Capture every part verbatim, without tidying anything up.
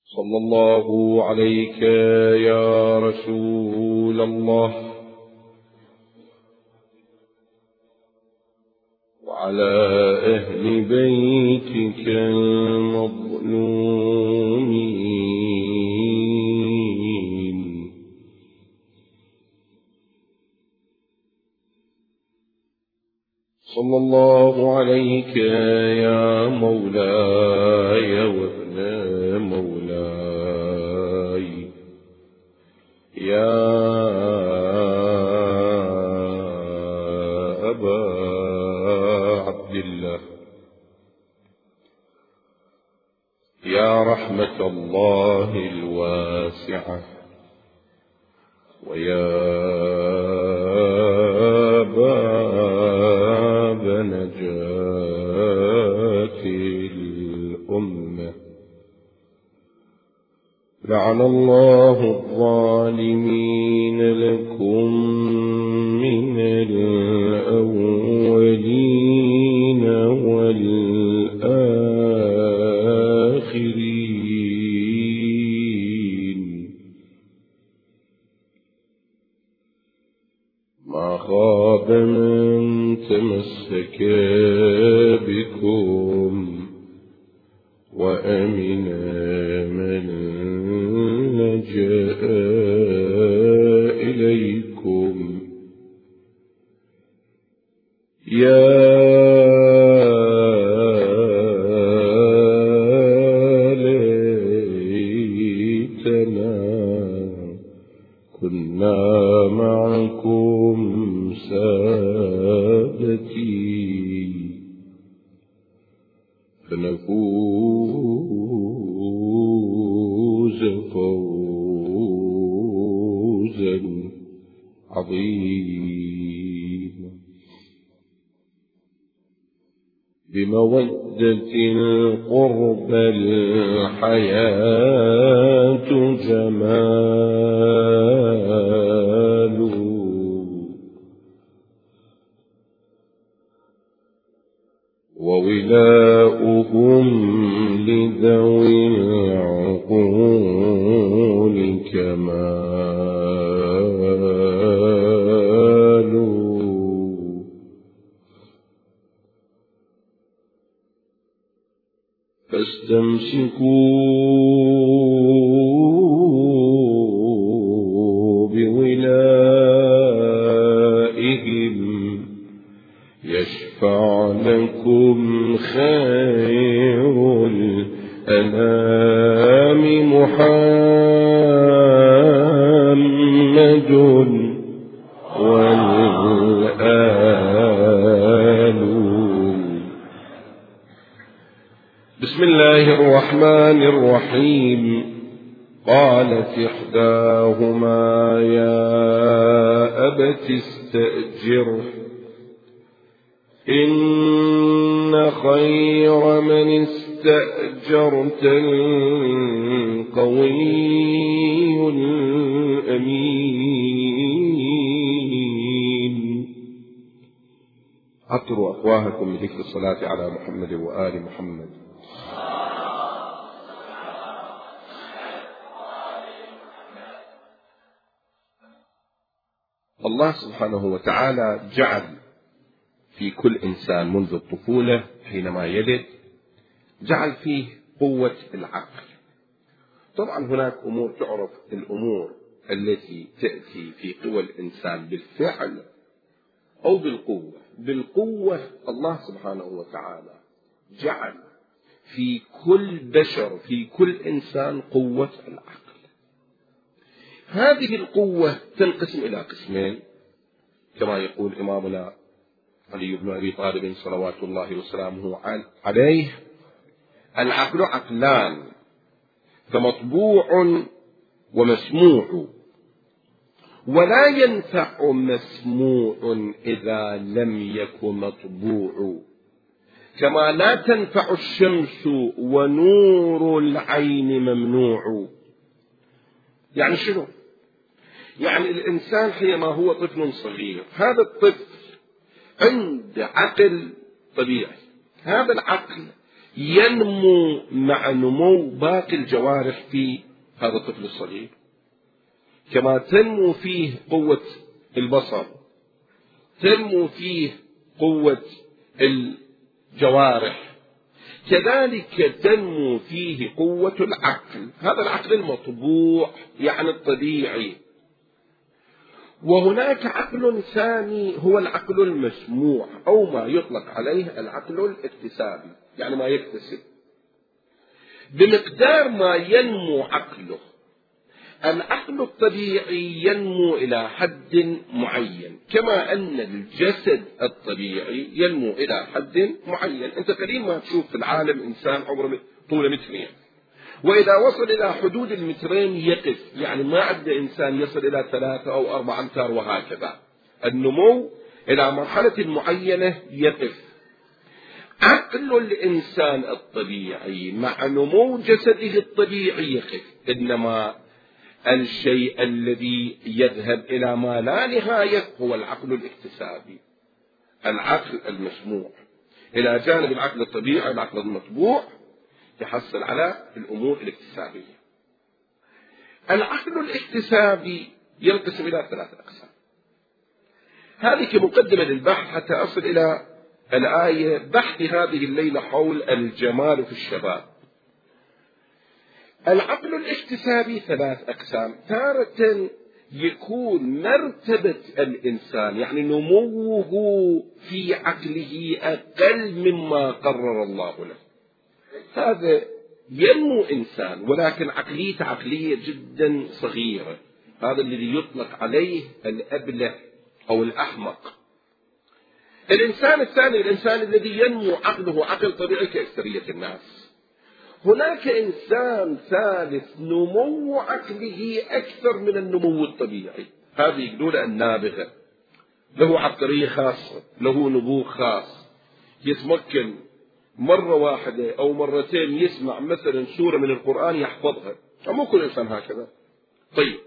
صلى الله عليك يا رسول الله وعلى أهل بيتك المظلومين. صلى الله عليك يا مولاي وابن مولاي يا أبا عبد الله، يا رحمة الله الواسعة ويا باب نجاة الأمة. لعن الله الظالمين لكم من الأولين والآخرين. ما خاب من تمسك بكم وأمن من لجأ إليكم. يا ليتنا كنا معكم سادتي فنفوز فوزا عظيما. بمودة القربى الحياة جمال وولاؤهم لذوي العقول كمال. فاستمسكوا بولائهم يشفع لكم خير الأنام محمد والآل. بسم الله الرحمن الرحيم. قالت إحداهما يا أبت استأجره إن خير من استأجرت القوي الأمين. أطروا أفواهكم بذكر الصلاة على محمد وآل محمد. الله سبحانه وتعالى جعل في كل إنسان منذ الطفولة حينما يلد جعل فيه قوة العقل. طبعا هناك أمور تعرف الأمور التي تأتي في قوى الإنسان بالفعل أو بالقوة. بالقوة الله سبحانه وتعالى جعل في كل بشر في كل إنسان قوة العقل. هذه القوة تنقسم إلى قسمين كما يقول إمامنا علي بن أبي طالب صلوات الله وسلامه عليه: العقل عقلان، فمطبوع ومسموع، ولا ينفع مسموع إذا لم يكن مطبوع، كما لا تنفع الشمس ونور العين ممنوع. يعني شنو؟ يعني الإنسان حينما هو طفل صغير، هذا الطفل عند عقل طبيعي، هذا العقل ينمو مع نمو باقي الجوارح في هذا الطفل الصغير، كما تنمو فيه قوة البصر، تنمو فيه قوة الجوارح، كذلك تنمو فيه قوة العقل، هذا العقل المطبوع يعني الطبيعي. وهناك عقل ثاني هو العقل المسموع، أو ما يطلق عليه العقل الاكتسابي، يعني ما يكتسب. بمقدار ما ينمو عقله، العقل الطبيعي ينمو إلى حد معين، كما أن الجسد الطبيعي ينمو إلى حد معين. أنت قليل ما تشوف في العالم إنسان عمره طوله مترين، وإذا وصل إلى حدود المترين يقف، يعني ما عنده إنسان يصل إلى ثلاثة أو أربعة أمتار وهكذا. النمو إلى مرحلة معينة يقف. عقل الإنسان الطبيعي مع نمو جسده الطبيعي يقف، إنما الشيء الذي يذهب إلى ما لا نهاية هو العقل الاكتسابي، العقل المسموع. إلى جانب العقل الطبيعي العقل المطبوع يحصل على الأمور الاكتسابية. العقل الاكتسابي ينقسم إلى ثلاثة أقسام. هذه كمقدمة للبحث حتى أصل إلى الآية بحث هذه الليلة حول الجمال في الشباب. العقل الاكتسابي ثلاث أقسام. تارة يكون مرتبة الإنسان يعني نموه في عقله أقل مما قرر الله له، هذا ينمو إنسان ولكن عقليته عقلية جدا صغيرة، هذا الذي يطلق عليه الأبله أو الأحمق. الإنسان الثاني الإنسان الذي ينمو عقله عقل طبيعي كأكثرية الناس. هناك إنسان ثالث نمو عقله أكثر من النمو الطبيعي، هذا يقولون النابغة، له عبقرية خاصة، له نبوغ خاص، يتمكن مرة واحدة أو مرتين يسمع مثلا سورة من القرآن يحفظها، مو كل إنسان هكذا. طيب،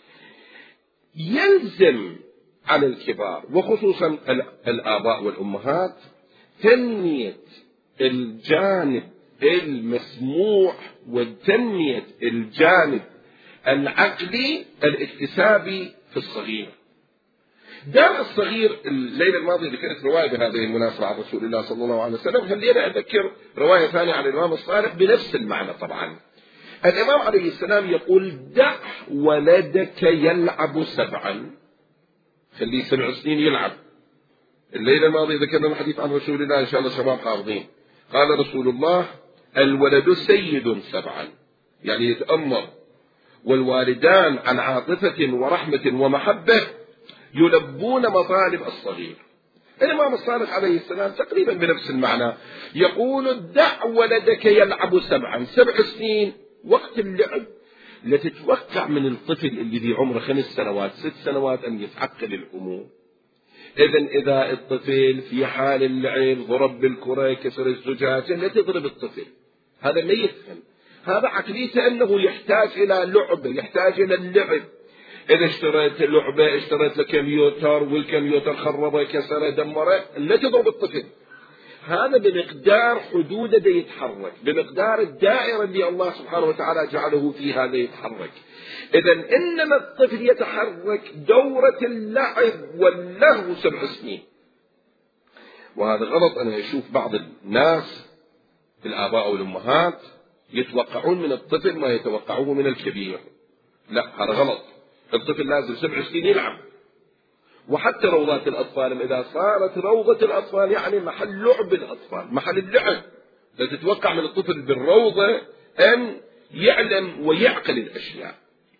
يلزم على الكبار وخصوصا الآباء والأمهات تنمية الجانب المسموع وتنمية الجانب العقلي الاكتسابي في الصغير. دار الصغير الليلة الماضية ذكرت رواية بهذه المناسبة عن رسول الله صلى الله عليه وسلم، خلينا أذكر رواية ثانية عن الإمام الصالح بنفس المعنى. طبعا الإمام عليه السلام يقول: دع ولدك يلعب سبعا، خليه سبع سنين يلعب. الليلة الماضية ذكرنا الحديث عن رسول الله، إن شاء الله شباب حافظين. قال رسول الله: الولد سيد سبعا، يعني يتأمر، والوالدان عن عاطفة ورحمة ومحبة يلبون مطالب الصغير. الإمام الصالح عليه السلام تقريبا بنفس المعنى يقول: دع ولدك يلعب سبعا، سبع سنين وقت اللعب. لا تتوقع من الطفل الذي عمره خمس سنوات ست سنوات أن يتعقل الأمور. إذن إذا الطفل في حال اللعب ضرب بالكرة كسر الزجاجة، لا تضرب الطفل، هذا ما يفهم، هذا عقليته أنه يحتاج إلى لعبة، يحتاج إلى اللعب. إذا اشتريت لعبة، اشتريت له كمبيوتر والكمبيوتر خربه كسره دمره، لا تضرب الطفل، هذا بمقدار حدوده ده يتحرك، بمقدار الدائرة اللي الله سبحانه وتعالى جعله فيها ده يتحرك. إذن إنما الطفل يتحرك دورة اللعب واللهو سبع سنين، وهذا غلط. أنا أشوف بعض الناس الآباء والأمهات يتوقعون من الطفل ما يتوقعوه من الكبير، لا، هذا غلط. الطفل لازم سبع سنين يلعب. وحتى روضات الأطفال إذا صارت روضة الأطفال يعني محل لعب الأطفال، محل اللعب، لا تتوقع من الطفل بالروضة أن يعلم ويعقل الأشياء.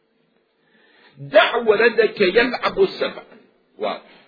دع ولدك يلعب سبعا، واضح،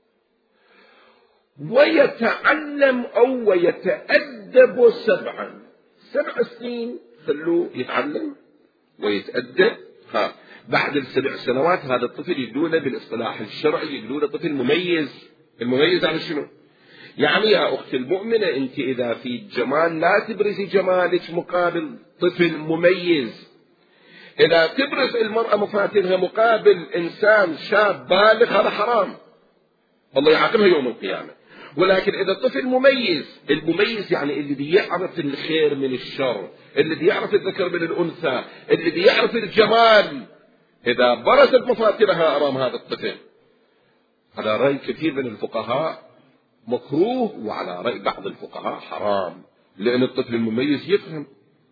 ويتعلم أو ويتأدب سبعا، سبع سنين خلوه يتعلم ويتأدب. ها بعد السبع سنوات هذا الطفل يقولون بالاصطلاح الشرعي يقولون طفل مميز. المميز على شنو؟ يعني يا أختي المؤمنة أنت إذا في جمال لا تبرزي جمالك مقابل طفل مميز. إذا تبرز المرأة مفاتنها مقابل إنسان شاب بالغ هذا حرام، الله يعاقبها يوم القيامة. ولكن إذا طفل مميز، المميز يعني الذي يعرف الخير من الشر، الذي يعرف الذكر من الأنثى، الذي يعرف الجمال، إذا برزت مفاتنها أمام هذا الطفل، على رأي كثير من الفقهاء مكروه، وعلى رأي بعض الفقهاء حرام، لأن الطفل المميز يفهم.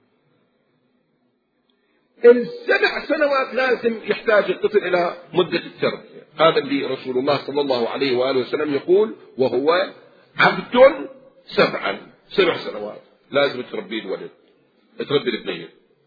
السبع سنوات لازم يحتاج الطفل إلى مدة التربية، هذا اللي رسول الله صلى الله عليه وآله وسلم يقول: وهو عبد سبعا، سبع سنوات لازم تربي الولد، تربي البنية.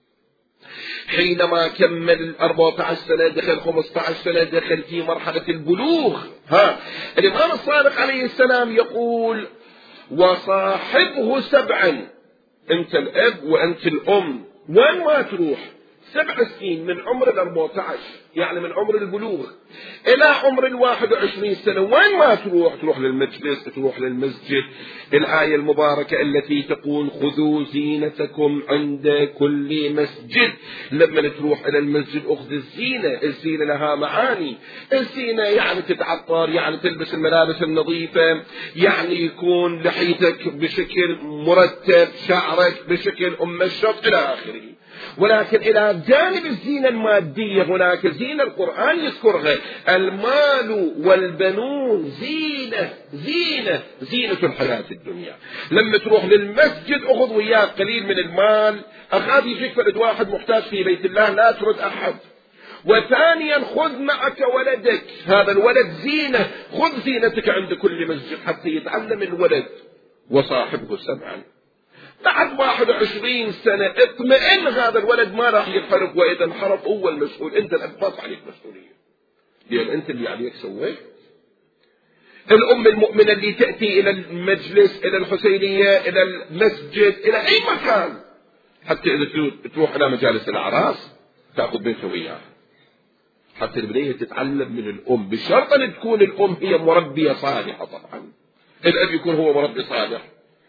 حينما كمل أربعة عشر سنة، دخل خمسة عشر سنة، دخل في مرحلة البلوغ. ها الإمام الصادق عليه السلام يقول: وصاحبه سبعا، أنت الأب وأنت الأم، وين ما تروح سبع سنين من عمر الأربعة عشر، يعني من عمر البلوغ إلى عمر الواحد وعشرين سنة، وين ما تروح، تروح للمجلس، تروح للمسجد. الآية المباركة التي تقول: خذوا زينتكم عند كل مسجد. لما تروح إلى المسجد أخذ الزينة، الزينة لها معاني. الزينة يعني تتعطر، يعني تلبس الملابس النظيفة، يعني يكون لحيتك بشكل مرتب، شعرك بشكل أم الشط إلى آخره. ولكن إلى جانب الزينة المادية هناك زينة القرآن يذكرها: المال والبنون زينة، زينة زينة الحياة الدنيا. لما تروح للمسجد أخذ وياك قليل من المال، أخاف يجيك فرد واحد محتاج في بيت الله لا ترد أحد. وثانيا خذ معك ولدك، هذا الولد زينة، خذ زينتك عند كل مسجد حتى يتعلم الولد. وصاحبه سبعا، بعد واحد وعشرين سنة اطمئن هذا الولد ما راح ينحرف، وإذا انحرف هو المسؤول، أنت الأب عليك مسؤولية، لأن أنت اللي عليك سويت. الأم المؤمنة اللي تأتي إلى المجلس، إلى الحسينية، إلى المسجد، إلى أي مكان، حتى إذا تروح إلى مجالس الأعراس تأخذ بنته وياها، حتى البنية تتعلم من الأم، بشرط أن تكون الأم هي مربية صالحة. طبعا الأب يكون هو مربي صالح.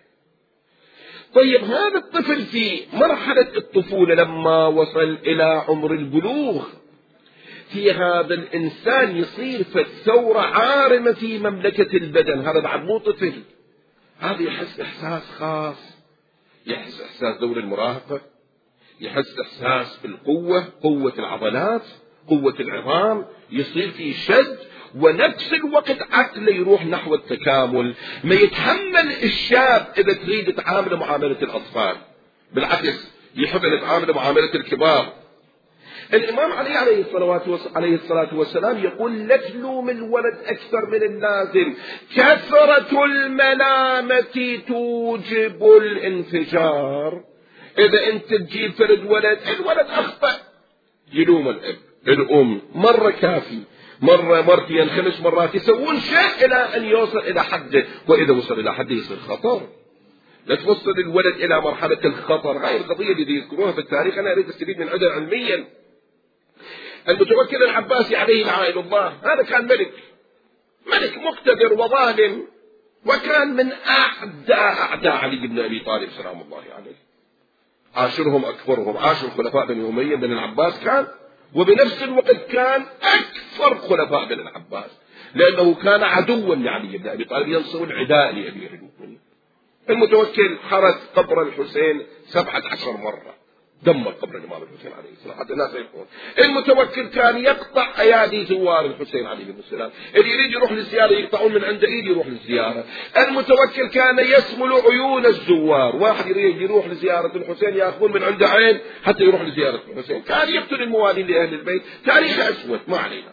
طيب هذا الطفل في مرحلة الطفولة لما وصل إلى عمر البلوغ، في هذا الإنسان يصير ثورة عارمة في مملكة البدن. هذا بعد مو طفل، هذا يحس إحساس خاص، يحس إحساس دور المراهقة، يحس إحساس بالقوة، قوة العضلات، قوة العظام، يصير في شد، ونفس الوقت عقله يروح نحو التكامل. ما يتحمل الشاب إذا تريد تعامل معاملة الأطفال، بالعكس يحب أن يتعامل معاملة الكبار. الإمام علي عليه الصلاة عليه الصلاة والسلام يقول: لا تلوم الولد أكثر من اللازم، كثرة الملامة توجب الانفجار. إذا أنت تجيب فرد ولد، الولد أخطأ، يلوم الأب الأم، مرة كافي، مرة مرتين خمس مرات، يسوون شيء إلى أن يوصل إلى حده، وإذا وصل إلى حده يصير خطر. لا توصل الولد إلى مرحلة الخطر. هاي القضية اللي يذكروها في التاريخ أنا أريد أستفيد من عدها علميا. المتوكل العباسي عليه لعنة الله، هذا كان ملك، ملك مقتدر وظالم، وكان من أعداء أعداء علي بن أبي طالب سلام الله عليه، عاشرهم أكبرهم، عاشر خلفاء بني أمية بن العباس كان، وبنفس الوقت كان أكثر خلفاء بن العباس، لأنه كان عدوا لعلي بن أبي طالب، ينصر العداء لأمير المؤمنين. المتوكل حرس قبر الحسين سبعة عشر مرة، دمر قبر الإمام الحسين عليه السلام حتى الناس يقول. المتوكل كان يقطع أيادي زوار الحسين عليه السلام، اللي يريد يروح للزيارة يقطعون من عند إيد يروح للزيارة. المتوكل كان يسمل عيون الزوار، واحد يريد يروح لزيارة الحسين يأخذون من عند عين حتى يروح لزيارة الحسين. كان يقتل الموالين لأهل البيت. تاريخ أسود ما علينا.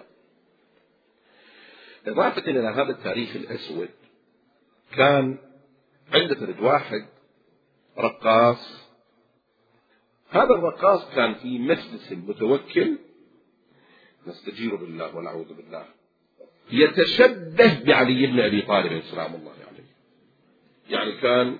إضافة إلى هذا التاريخ الأسود، كان عند فرد واحد رقاص. هذا الرقاص كان في مجلس المتوكل، نستجير بالله ونعوذ بالله، يتشبه بعلي بن أبي طالب سلام الله عليه. يعني كان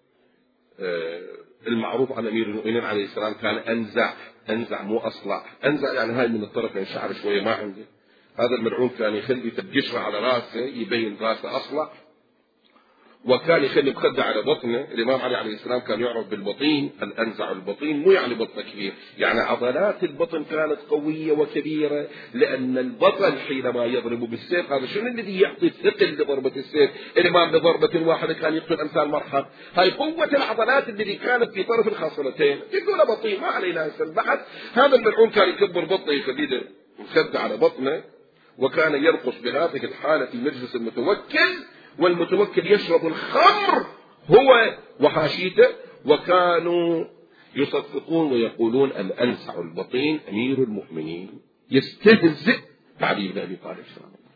المعروف عن أمير المؤمنين عليه السلام كان أنزع، أنزع مو أصلع، أنزع يعني هاي من الطرف من شعر شوية ما عنده. هذا الملعون كان يخلي تبقشره على راسه يبين راسه أصلع، وكان يخلي مخدة على بطنه. الإمام علي عليه السلام كان يعرف بالبطين، الأنزع البطين، مو يعني بطن كبير، يعني عضلات البطن كانت قوية وكبيرة، لأن البطن حينما يضرب بالسيف هذا شنو الذي يعطي الثقل لضربة السيف؟ الإمام بضربة واحدة كان يقتل أمثال مرحب. هاي قوة العضلات التي كانت في طرف الخاصرتين، يقول بطين ما علينا هسه البحث. هذا الملعون كان يكبر بطنه، يخليه مخدة على بطنه، وكان يرقص بهذه الحالة في مجلس المتوكل، والمتوكل يشرب الخمر هو وحاشيته، وكانوا يصفقون ويقولون الأنسع البطين أمير المؤمنين، يستهزئ علي بن أبي طالب سلام الله.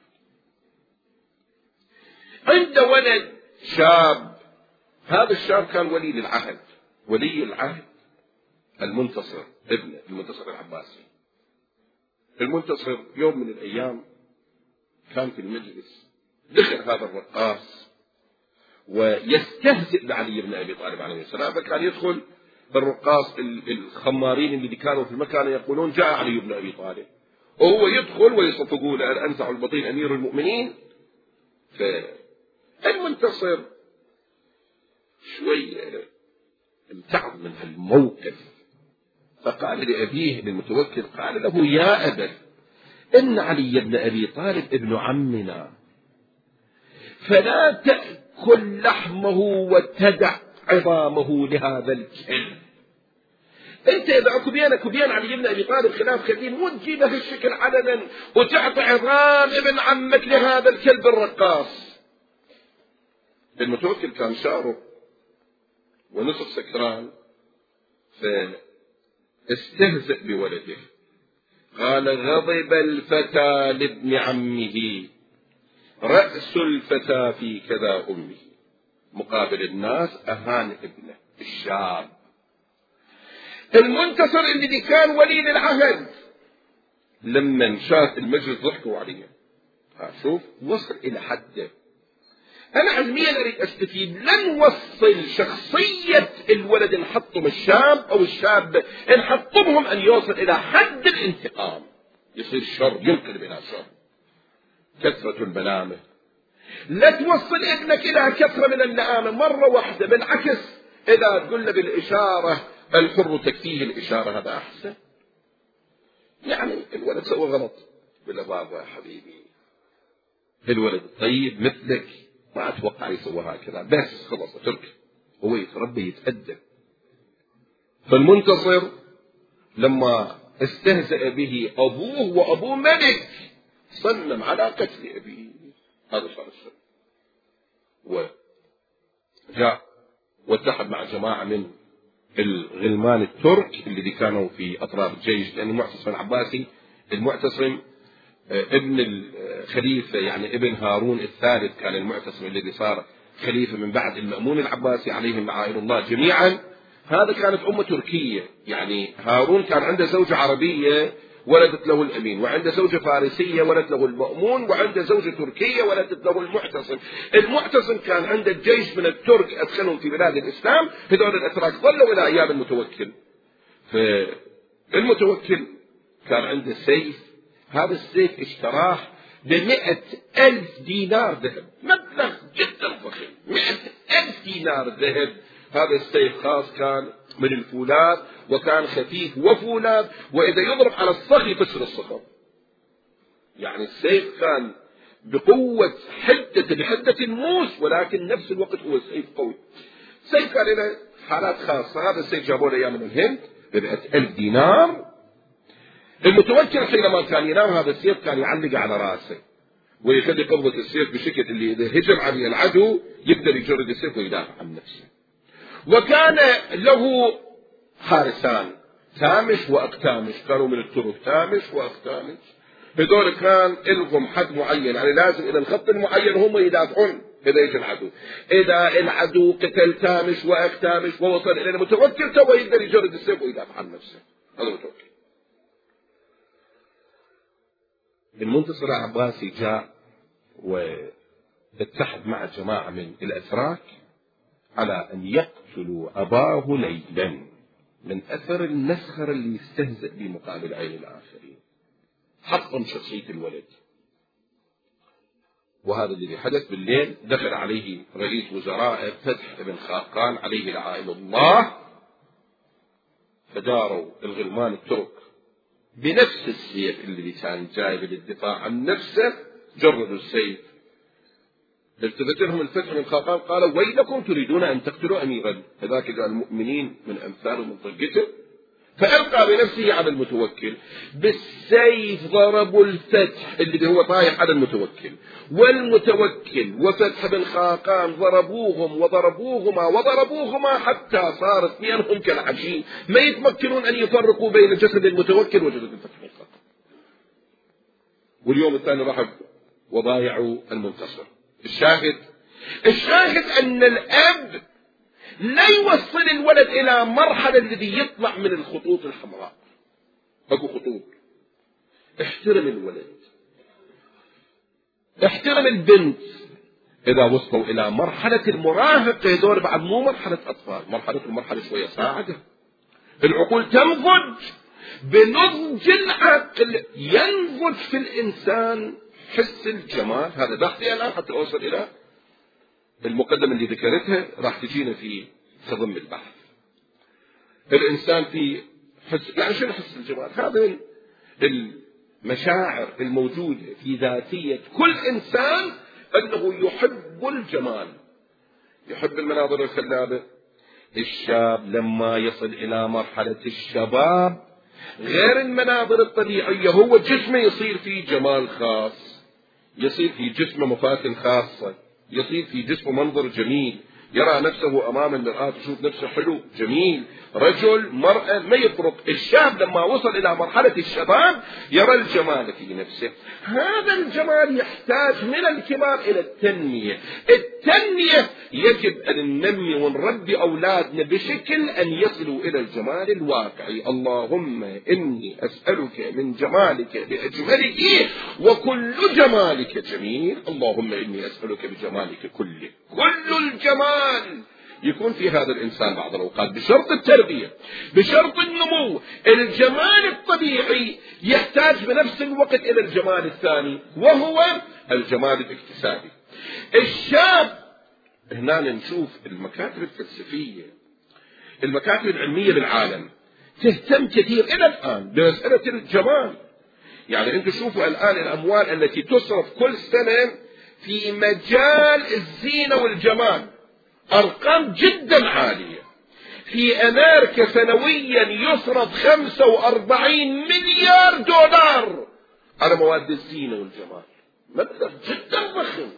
عند ولد شاب، هذا الشاب كان ولي للعهد، ولي العهد المنتصر ابن المنتصر العباسي. المنتصر يوم من الأيام كان في المجلس، دخل هذا الرقاص ويستهزئ بعلي بن أبي طالب عليه السلام، فكان يدخل الرقاص الخمارين اللي كانوا في المكان يقولون جاء علي بن أبي طالب، وهو يدخل ويصفقون الأنزع البطين أمير المؤمنين. فالمنتصر شوي امتعض من هالموقف، فقال لأبيه للمتوكل، قال له يا أبا، إن علي بن أبي طالب ابن عمنا، فلا تأكل لحمه وتدع عظامه لهذا الكلب. انت اذا اكو بينك وبين علي بن ابي طالب خلاف كثير، مو تجيبه هالشكل علنا وتعطي عظام ابن عمك لهذا الكلب الرقاص. المتوكل كان شارب ونصف سكران، فاستهزئ بولده، قال غضب الفتى لابن عمه، رأس الفتى في كذا أمه. مقابل الناس أهان ابنه الشاب. المنتصر الذي كان ولي للعهد لما شاف المجلس ضحكوا عليه، شوف وصل إلى حده. أنا علميا أريد أستفيد، لن نوصل شخصية الولد نحطم الشاب أو الشاب نحطمهم أن يوصل إلى حد الانتقام، يصير شر، ينقلب إلى شر، كثرة الملامة. لا توصل ابنك إلى كثرة من اللئامة مرة واحدة، بالعكس إذا تقول له بالإشارة الحر تكفيه الإشارة هذا أحسن. يعني الولد سوى غلط، بالله بابا يا حبيبي الولد طيب مثلك ما أتوقع يسوى هكذا، بس خلاص اترك، هو يتربى يتأدب. فالمنتصر لما استهزأ به أبوه وأبوه ملك صمم على قتل أبيه، هذا صار السر، وجاء واتحد مع جماعة من الغلمان الترك الذي كانوا في أطراف الجيش، لأن المعتصم العباسي المعتصم ابن الخليفة، يعني ابن هارون الثالث كان المعتصم الذي صار خليفة من بعد المأمون العباسي عليهم لعائن الله جميعا. هذا كانت أمة تركية، يعني هارون كان عنده زوجة عربية ولدت له الأمين، وعنده زوجة فارسية ولدت له المأمون، وعنده زوجة تركية ولدت له المعتصم. المعتصم كان عنده الجيش من الترك أدخلهم في بلاد الإسلام، هذول الأتراك ظلوا إلى أيام المتوكل. فالمتوكل كان عنده سيف، هذا السيف اشتراه بمئة ألف دينار ذهب، مبلغ جدا فخم، مئة ألف دينار ذهب. هذا السيف خاص كان من الفولاذ، وكان خفيف وفولاذ، وإذا يضرب على الصخر يكسر الصخر. يعني السيف كان بقوة حدة بحدة الموس، ولكن نفس الوقت هو سيف قوي. سيف كان له حالات خاصة. هذا السيف جابوه أيام من الهند بمئة ألف دينار. المتوكل حينما كان ينام هذا السيف كان يعلق على راسه، ويخلي قبضة السيف بشكل اللي إذا هجم عليه العدو يقدر يجرد السيف ويدافع عن نفسه. وكان له حارسان، تامش وأكتامش، كانوا من الترك تامش وأكتامش. هذول كان لهم حد معين، يعني لازم إلى الخط المعين هم يدافعون إذا يجي العدو. إذا العدو قتل تامش وأكتامش ووصل إلى المتوكل تو يقدر يجرد السيف ويدافع عن نفسه. هذا متوكل. المنتصر العباسي جاء واتحد مع جماعة من الأتراك على أن يقتلوا أباه ليلا من أثر المسخرة اللي يستهزئ بمقابل عين الآخرين. حطم شخصية الولد، وهذا الذي حدث بالليل. دخل عليه رئيس وزراء فتح بن خاقان عليه لعائن الله، فداروا الغلمان الترك بنفس السيف الذي كان جايب للدفاع عن نفسه، جردوا السيف. التفت لهم الفتح بن خاقان قالوا ويلكم تريدون أن تقتلوا أميرا هذاك المؤمنين من أمثال من طلقته، فألقى بنفسه على المتوكل بالسيف. ضربوا الفتح اللي هو طايح على المتوكل، والمتوكل وفتح بن خاقان ضربوهم وضربوهما وضربوهما حتى صار اثنينهم كالعجين، ما يتمكنون أن يفرقوا بين جسد المتوكل وجسد الفتح بن خاقان. واليوم الثاني راحوا وضايعوا المنتصر. الشاهد الشاهد أن الأب لا يوصل الولد إلى مرحلة الذي يطلع من الخطوط الحمراء. أكو خطوط، احترم الولد، احترم البنت. إذا وصلوا إلى مرحلة المراهقة دور بعد مو مرحلة أطفال، مرحلة المرحلة شوية صاعدة، العقول تنضج بنضج العقل، ينضج في الإنسان حس الجمال. هذا بحثي الآن حتى أوصل إلى المقدمة اللي ذكرتها راح تجينا في خضم البحث. الإنسان في حس، يعني شنو حس الجمال؟ هذا المشاعر الموجودة في ذاتية كل إنسان، أنه يحب الجمال، يحب المناظر الخلابة. الشاب لما يصل إلى مرحلة الشباب غير المناظر الطبيعية، هو جسمه يصير فيه جمال خاص، يصير في جسمه مفاتن خاصة، يصير في جسمه منظر جميل، يرى نفسه أمام المرآة يشوف نفسه حلو جميل، رجل مرأة ما يفرق. الشاب لما وصل إلى مرحلة الشباب يرى الجمال في نفسه. هذا الجمال يحتاج من الكبار إلى التنمية. التنمية يجب أن ننمي ونربي أولادنا بشكل أن يصلوا إلى الجمال الواقعي. اللهم إني أسألك من جمالك بأجمله وكل جمالك جميل، اللهم إني أسألك بجمالك كله. كل الجمال يكون في هذا الإنسان بعض الأوقات بشرط التربية، بشرط النمو. الجمال الطبيعي يحتاج بنفس الوقت إلى الجمال الثاني وهو الجمال الاكتسابي. الشاب هنا نشوف المكاتب الفلسفية، المكاتب العلمية بالعالم تهتم كثير إلى الآن بمسألة الجمال. يعني أنتم شوفوا الآن الأموال التي تصرف كل سنة في مجال الزينة والجمال أرقام جدا عالية. في أمريكا سنويا يصرف خمسة وأربعين مليار دولار على مواد الزينة والجمال، مبلغ جدا ضخم.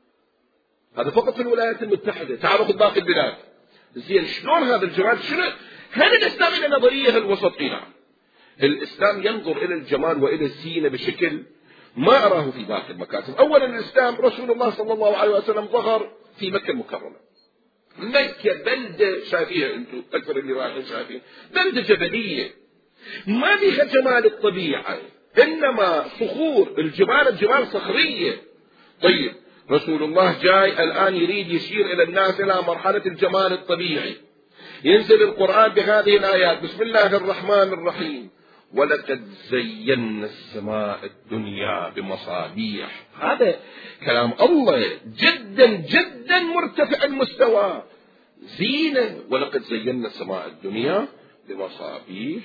هذا فقط في الولايات المتحدة، تعالوا خذ باقي البلاد. زين شلون هذا الجمال؟ شنو هل الإسلام إلى نظرية الوسطية؟ نعم، الإسلام ينظر إلى الجمال وإلى الزينة بشكل ما أراه في باقي المكاتب. أولا الإسلام رسول الله صلى الله عليه وسلم ظهر في مكة المكرمة. مكة بلدة شايفيها أنتم أكثر اللي رايحين شايفين، بلدة جبلية ما فيها جمال الطبيعة، إنما صخور الجبال الجبال صخرية. طيب رسول الله جاي الآن يريد يشير إلى الناس إلى مرحلة الجمال الطبيعي. ينزل القرآن بهذه الآيات: بسم الله الرحمن الرحيم ولقد زينا السماء الدنيا بمصابيح. هذا كلام الله جدا جدا مرتفع المستوى، زينة. ولقد زينا السماء الدنيا بمصابيح.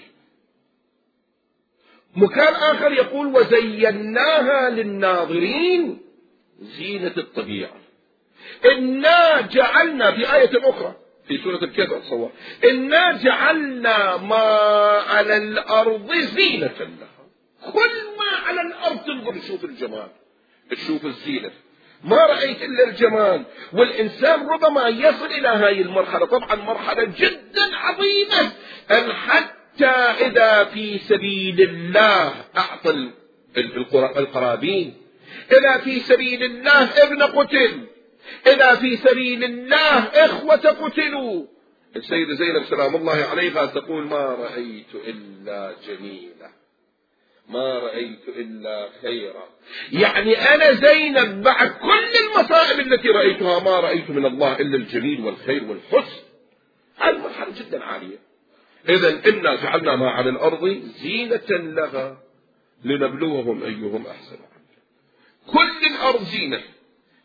مكان آخر يقول: وزيناها للناظرين، زينة الطبيعة. إنا جعلنا في آية أخرى في سورة الكهف أتصور: إنا جعلنا ما على الأرض زينة لها. كل ما على الأرض تنظر تشوف الجمال، تشوف الزينة، ما رأيت إلا الجمال. والإنسان ربما يصل إلى هذه المرحلة، طبعا مرحلة جدا عظيمة، أن حتى إذا في سبيل الله أعطى القرابين، إذا في سبيل الله ابن قتل، إذا في سبيل الله إخوة قتلوا. السيدة زينب سلام الله عليها تقول: ما رأيت إلا جميلة، ما رأيت إلا خيرا. يعني أنا زينب بعد كل المصائب التي رأيتها ما رأيت من الله إلا الجميل والخير والحسن. هذه مرحلة جدا عالية. إذن إنا جعلنا ما على الأرض زينة لها لنبلوهم أيهم أحسن عملا. كل الأرض زينة،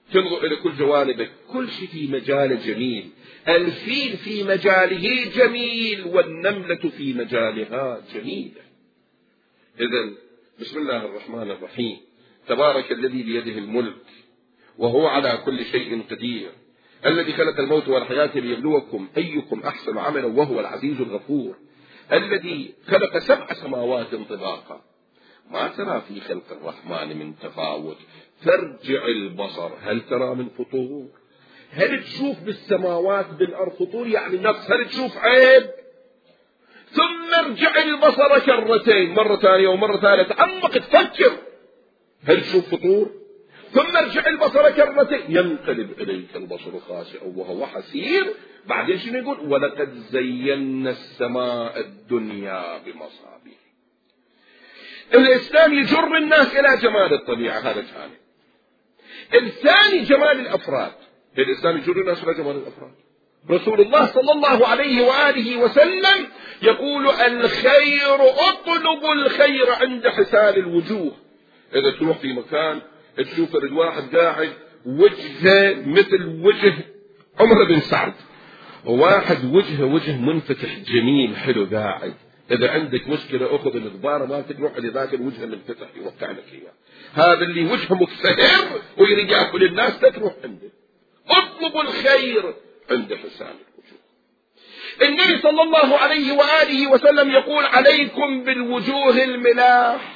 تنظر إلى كل جوانبك، كل شيء في مجاله جميل. الفيل في مجاله جميل، والنملة في مجالها جميلة. إذن بسم الله الرحمن الرحيم. تبارك الذي بيده الملك وهو على كل شيء قدير، الذي خلق الموت والحياة ليبلوكم أيكم أحسن عملا وهو العزيز الغفور، الذي خلق سبع سماوات طباقا ما ترى في خلق الرحمن من تفاوت، فارجع البصر هل ترى من فطور. هل تشوف بالسماوات بالأرض فطور يعني نقص؟ هل تشوف عيب؟ ثم ارجع البصر كرتين، مرة ثانية ومرة ثالثة، عمق تفكر هل تشوف فطور؟ ثم ارجع البصر كرتين ينقلب إليك البصر خاسئا وهو حسير. بعدين شنو يقول؟ ولقد زينا السماء الدنيا بمصابيح. الإسلام يجر الناس إلى جمال الطبيعة، هذا جانب. الثاني جمال الأفراد. الإسلام يجر الناس إلى جمال الأفراد. رسول الله صلى الله عليه وآله وسلم يقول الخير، اطلب الخير عند حسان الوجوه. إذا تروح في مكان تشوف الواحد قاعد وجهه مثل وجه عمر بن سعد، وواحد وجهه وجه منفتح جميل حلو قاعد، إذا عندك مشكلة أخذ الغبار ما تروح لذاك الوجه المنفتح يوقع لك إياه. هذا اللي وجهه مكسهر ويريد يأكل الناس تروح عنده. اطلب الخير عند حسان الوجوه. النبي صلى الله عليه وآله وسلم يقول عليكم بالوجوه الملاح.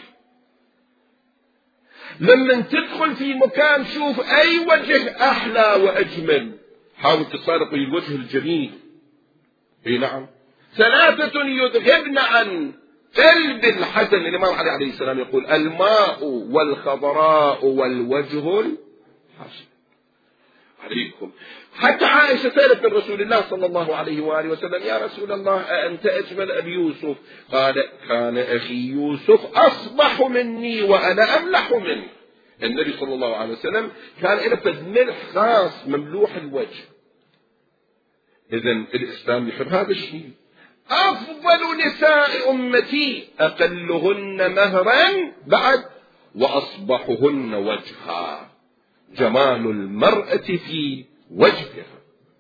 لما تدخل في مكان شوف أي وجه أحلى وأجمل، حاول تصادق الوجه الجميل. اي نعم. ثلاثة يذهبن عن قلب الحسن. الإمام علي عليه السلام يقول الماء والخضراء والوجه الحسن. عليكم. حتى عائشة سألت من رسول الله صلى الله عليه وآله وسلم يا رسول الله أنت أجمل أبي يوسف؟ قال كان أخي يوسف أصبح مني وأنا أملح منه. النبي صلى الله عليه وسلم كان له ملح خاص مملوح الوجه. إذن الإسلام يحب هذا الشيء. أفضل نساء أمتي أقلهن مهرا بعد وأصبحهن وجها. جمال المرأة في وجهها.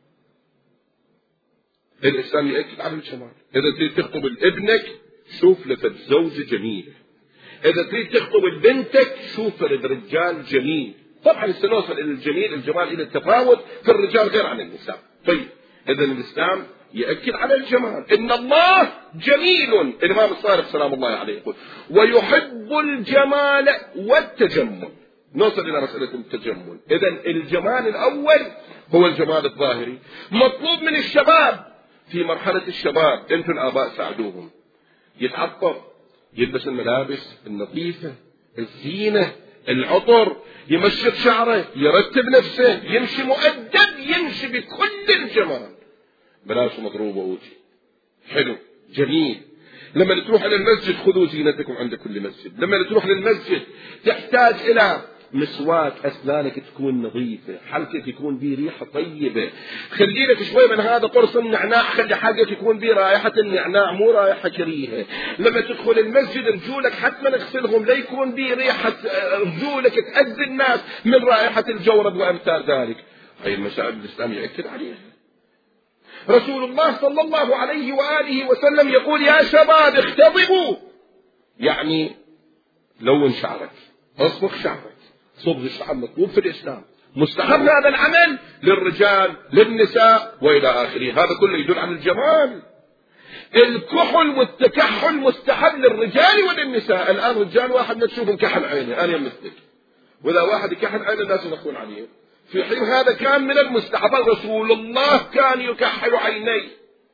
الإسلام يأكد على الجمال. إذا تريد تخطب ابنك شوف لك زوجة جميلة. إذا تريد تخطب بنتك شوف الرجال جميل. طبعا سنوصل إلى الجميل الجمال إلى التفاوت في الرجال غير عن النساء. طيب إذا الإسلام يأكد على الجمال. إن الله جميل. الإمام الصادق سلام الله عليه يقول ويحب الجمال والتجمل. نوصل إلى مسألة التجمل. إذن الجمال الأول هو الجمال الظاهري. مطلوب من الشباب في مرحلة الشباب، أنتم الآباء ساعدوهم، يتعطر، يلبس الملابس النظيفة، الزينة، العطر، يمشط شعره، يرتب نفسه، يمشي مؤدب، يمشي بكل الجمال، بلاش مضروبة وجه، حلو جميل. لما تروح إلى المسجد خذوا زينتكم عند كل مسجد. لما تروح للمسجد تحتاج إلى مسواك، أسنانك تكون نظيفة، حلقك يكون به ريحة طيبة، خلي لك شوي من هذا قرص النعناع، خلي حاجك يكون به رائحة النعناع مو رائحة كريهة. لما تدخل المسجد رجولك حتما اغسلهم لا يكون به ريحة رجولك تأذي الناس من رائحة الجورب وأمثال ذلك. هاي المسائل الإسلام يأكد عليها. رسول الله صلى الله عليه وآله وسلم يقول يا شباب اختضبوا، يعني لون شعرك، اصبغ شعرك. صبغ الشعر مطلوب في الإسلام، مستحب هذا العمل للرجال للنساء وإلى آخره. هذا كله يدل على الجمال. الكحل والتكحل مستحب للرجال وللنساء. الآن رجال واحد تشوف كحل عينه أنا مثلك، وإذا واحد يكحل عينه الناس ينخون عليه، في حين هذا كان من المستحبات. رسول الله كان يكحل عينيه.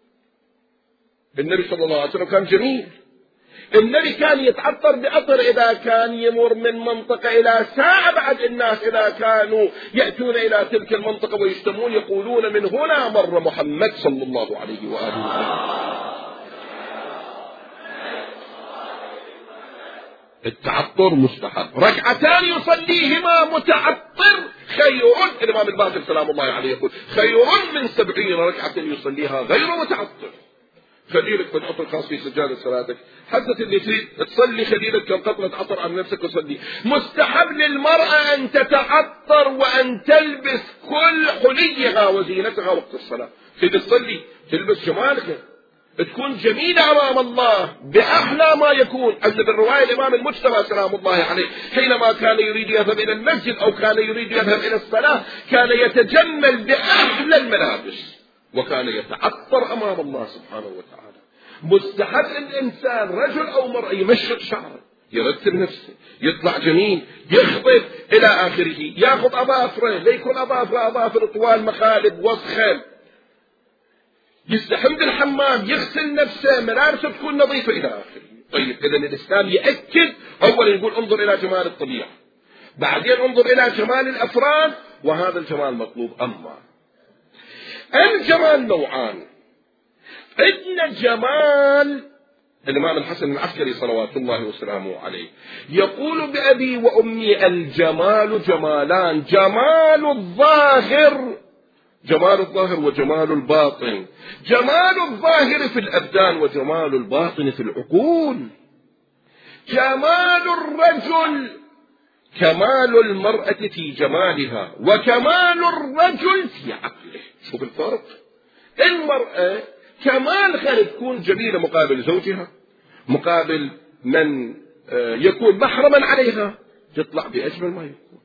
النبي صلى الله عليه وسلم كان جميل. النبي كان يتعطر بعطر إذا كان يمر من منطقة إلى ساعة. بعد الناس إذا كانوا يأتون إلى تلك المنطقة ويشتمون يقولون من هنا مر محمد صلى الله عليه وآله وسلم. التعطر مستحب. ركعتان يصليهما متعطر خير. الإمام الباقر سلام الله عليه يقول خير من سبعين ركعة يصليها غير متعطر. خليلك قد عطر خاص في سجادة صلاتك، حتى اللي تريد تصلي خليلك كم قطرة عطر عن نفسك وصلي. مستحب للمرأة أن تتعطر وأن تلبس كل حليها وزينتها وقت الصلاة. تريد تصلي تلبس جمالك، تكون جميلة أمام الله بأحلى ما يكون. أن بالرواية الإمام المجتبى سلام الله عليه حينما كان يريد يذهب إلى المسجد أو كان يريد يذهب إلى الصلاة كان يتجمل بأحلى الملابس وكان يتعطر أمام الله سبحانه وتعالى. مستحب الإنسان رجل أو مرأة يمشط شعره، يرتب نفسه، يطلع جميل، يخطب إلى آخره، يأخذ أظافره، ليكون أظافره أظافر طوال مخالب وسخة، يستحم بالحمام، يغسل نفسه، ملابسه تكون نظيفة إلى آخره. طيب إذا الإسلام يأكد أولا يقول انظر إلى جمال الطبيعة، بعدين انظر إلى جمال الأفراد، وهذا الجمال مطلوب. أما الجمال نوعان، عندنا جمال الإمام الحسن العسكري صلوات الله وسلامه عليه يقول بأبي وأمي الجمال جمالان، جمال الظاهر جمال الظاهر وجمال الباطن. جمال الظاهر في الأبدان وجمال الباطن في العقول. جمال الرجل كمال المرأة في جمالها وكمال الرجل في عقله. شوف الفرق. المرأة كمالها تكون جميلة مقابل زوجها، مقابل من يكون محرما عليها، تطلع بأجمل ما يكون.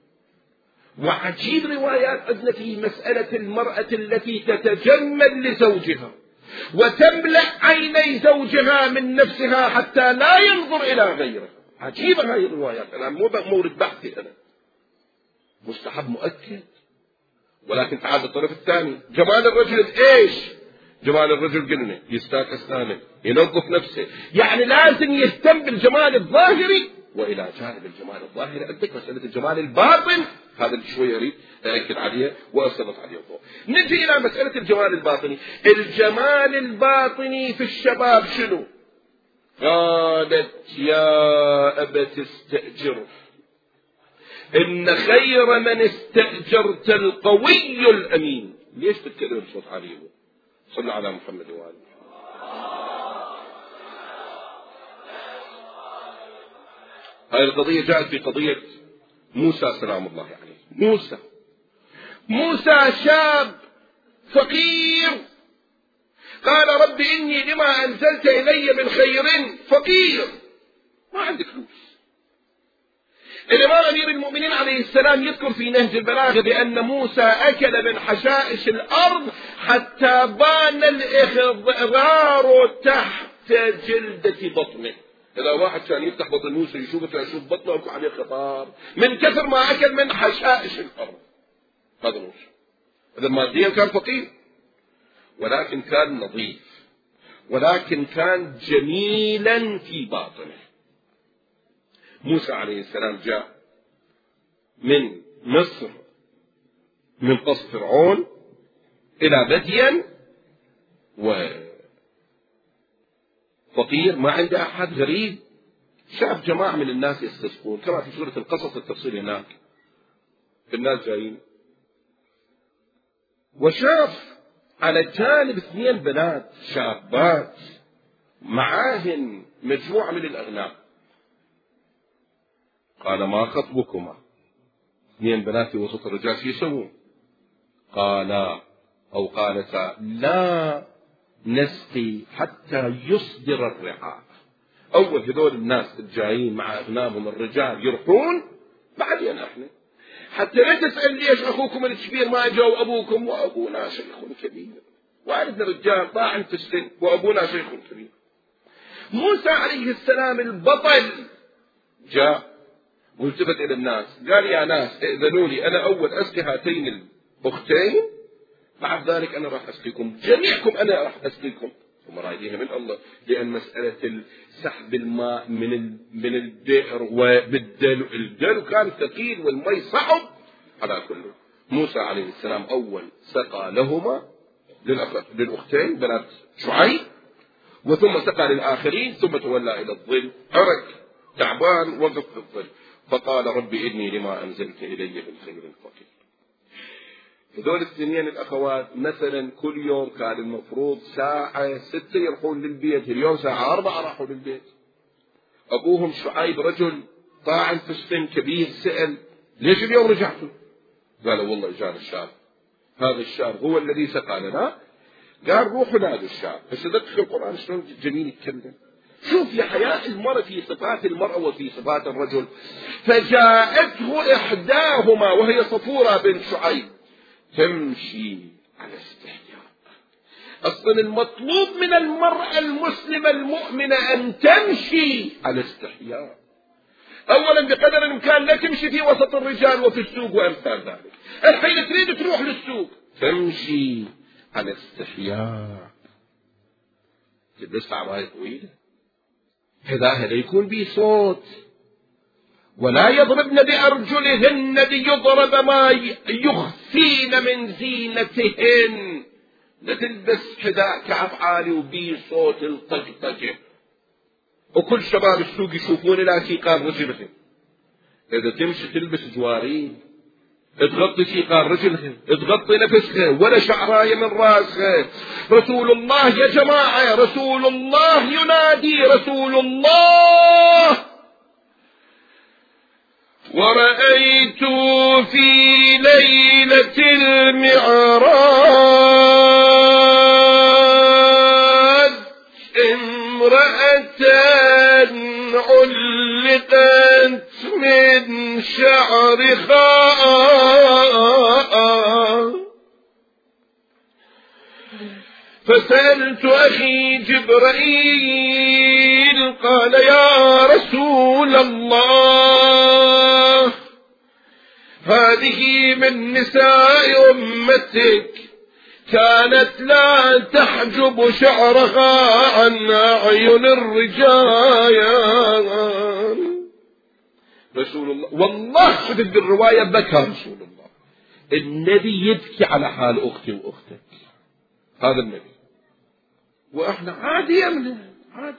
وعجيب روايات عندنا في مسألة المرأة التي تتجمل لزوجها وتملأ عيني زوجها من نفسها حتى لا ينظر إلى غيره. عجيبة هذه الروايات، أنا مو مورد بحثي، أنا مستحب مؤكد. ولكن تعال الطرف الثاني، جمال الرجل إيش؟ جمال الرجل قلنا يستاك أسنانه، ينظف نفسه، يعني لازم يهتم بالجمال الظاهري. وإلى جانب الجمال الظاهري عندك مسألة الجمال الباطن، هذا اللي شوي أريد أأكد عليها وأسلط عليه الضوء. نجي إلى مسألة الجمال الباطني. الجمال الباطني في الشباب شنو؟ قالت يا أبت استأجره إن خير من استأجرت القوي الأمين. ليش تتكلم بصوت عالي؟ صلى على محمد وآله. هذه القضية جاءت في قضية موسى سلام الله عليه. موسى موسى شاب فقير، قال رب إني لما أنزلت إلي من خير فقير، ما عندك فلوس. الإمام أمير المؤمنين عليه السلام يذكر في نهج البلاغة بأن موسى أكل من حشائش الأرض حتى بان الإخضرار تحت جلدة بطنه. إذا واحد كان يفتح بطن موسى يشوفه يشوف بطنه ويكون عليه خطار من كثر ما أكل من حشائش الأرض. هذا موسى. إذا ماديا كان فقير ولكن كان نظيف، ولكن كان جميلا في باطنه. موسى عليه السلام جاء من مصر من قصر فرعون إلى مدين وفقير ما عنده أحد، غريب. شاف جماعة من الناس يستسقون كما في سورة القصص التفصيل هناك، الناس جايين، وشاف على جانب اثنين بنات شابات معاهن مجموعة من الأغنام. قال ما خطبكما؟ اثنين بنات في وسط الرجال شو يسوون؟ قالا أو قالتا لا نسقي حتى يصدر الرعاء. أول هذول الناس الجايين مع أغنامهم الرجال يروحون، بعدين احنا حتى لا تسأل ليش أخوكم الكبير ما أجا وأبوكم، وأبونا شيخ كبير وعندنا رجال طاعن في السن وأبونا شيخ كبير. موسى عليه السلام البطل جاء والتفت إلى الناس قال يا ناس ائذنوا لي أنا أول أسقي هاتين الأختين، بعد ذلك أنا راح أسقيكم جميعكم، أنا راح أسقيكم. ثم رايديها من الله، لأن مسألة سحب الماء من من البئر وبالدلو، الدلو كان ثقيل والماء صعب. على كله موسى عليه السلام أول سقى لهما للأختين بنات شعيب، وثم سقى للآخرين، ثم تولى إلى الظل، عرق تعبان وقف في الظل، فقال ربي إني لما أنزلت إلي من خير فقير. هذول الاثنين الأخوات مثلا كل يوم كان المفروض ساعة ستة يروحون للبيت، اليوم ساعة أربعة راحوا للبيت. أبوهم شعيب رجل طاعن في السن كبير سأل ليش اليوم رجعتوا؟ قالوا والله جاء الشاب، هذا الشاب هو الذي سقى لنا. قال روحوا نادوا الشاب. بس تدخل القرآن شلون جميل يتكلم. شوف يا حياة المرأة في صفات المرأة وفي صفات الرجل. فجاءته إحداهما وهي صفورة بنت شعيب تمشي على استحياء. أصلا المطلوب من المرأة المسلمة المؤمنة أن تمشي على استحياء. أولا بقدر الإمكان لا تمشي في وسط الرجال وفي السوق وأمثال ذلك. الحين تريد تروح للسوق تمشي على استحياء، تلبس عباية طويلة، حذاها لا يكون بي صوت، ولا يضربن بأرجلهن ليضرب ما يخفين من زينتهن. لا تلبس حذاء كعب عالي وبي صوت الطقطقة وكل شباب السوق يشوفون لا سيقان رجلهم. إذا تمشي تلبس جوارين، تغطي سيقان رجلها، تغطي نفسها، ولا شعراية من راسها. رسول الله يا جماعة، رسول الله ينادي، رسول الله. ورأيت في ليلة المعراج امرأة علقت من شعرها فسألت أخي جبرائيل قال يا رسول الله هذه من نساء أمتك كانت لا تحجب شعرها عن أعين الرجال. رسول الله والله شفت بالرواية بكى رسول الله. النبي يبكي على حال أختي وأختك، هذا النبي، وإحنا عادي يمنا عادي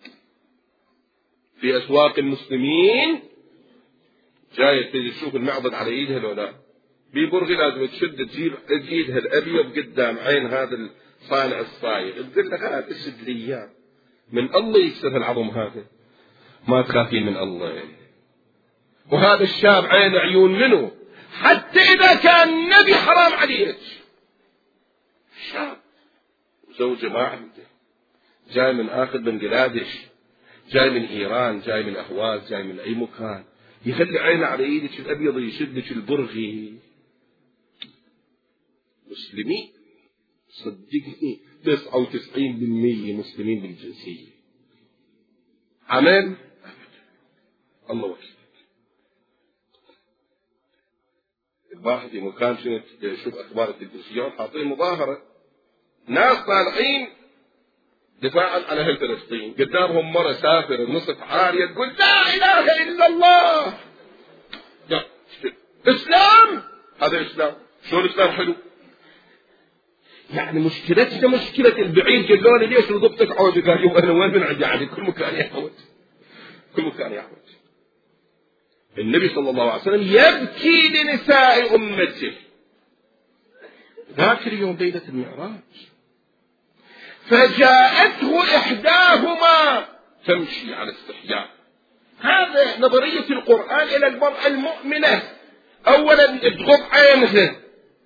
في أسواق المسلمين. جاية تجي تشوف المعبد على إيدها لو لا بيبرغي لازم تشد تجيب ايدها الابيض قدام عين هذا الصانع الصايغ، تقول لك هذا اسد ليام من الله يكسر العظم هذا، ما تخافين من الله. وهذا الشاب عين عيون منه حتى اذا كان نبي حرام عليك. شاب زوجة ما عنده، جاي من اخر بنجلاديش، جاي من ايران، جاي من اهواز، جاي من اي مكان، يخلي عينه على ايدك الابيض يشدك البرغي. مسلمين صدقني تسعة وتسعين بالمية مسلمين بالجنسية. عمل الله وكيل. الواحد في مكان شنت يشوف اخبار التلفزيون حاطين مظاهرة ناس طالعين دفاعا عن اهل فلسطين، قدامهم مرة سافرة نصف عارية تقول لا اله الا الله. لا اسلام، هذا اسلام. شو الاسلام حلو؟ يعني مشكلتنا مشكلة البعيد. قالوا لي ليش رضبتك عودي؟ قال يوم انا وين من عندي عادي، كل مكان يعود، كل مكان يعود. النبي صلى الله عليه وسلم يبكي لنساء امته. ذاك اليوم ليلة المعراج فجاءته احداهما تمشي على استحياء. هذا نظرية القرآن الى المرأة المؤمنة. اولا تغض عينها.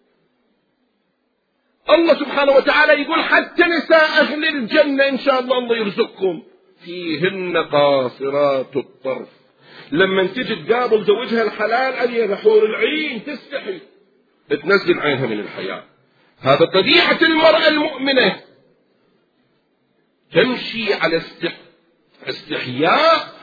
الله سبحانه وتعالى يقول حتى نساء أهل الجنة إن شاء الله الله يرزقكم فيهن قاصرات الطرف. لما تجي تقابل زوجها الحلال عليها حور العين تستحي تنزل عينها من الحياة. هذا طبيعة المرأة المؤمنة، تمشي على استحياء.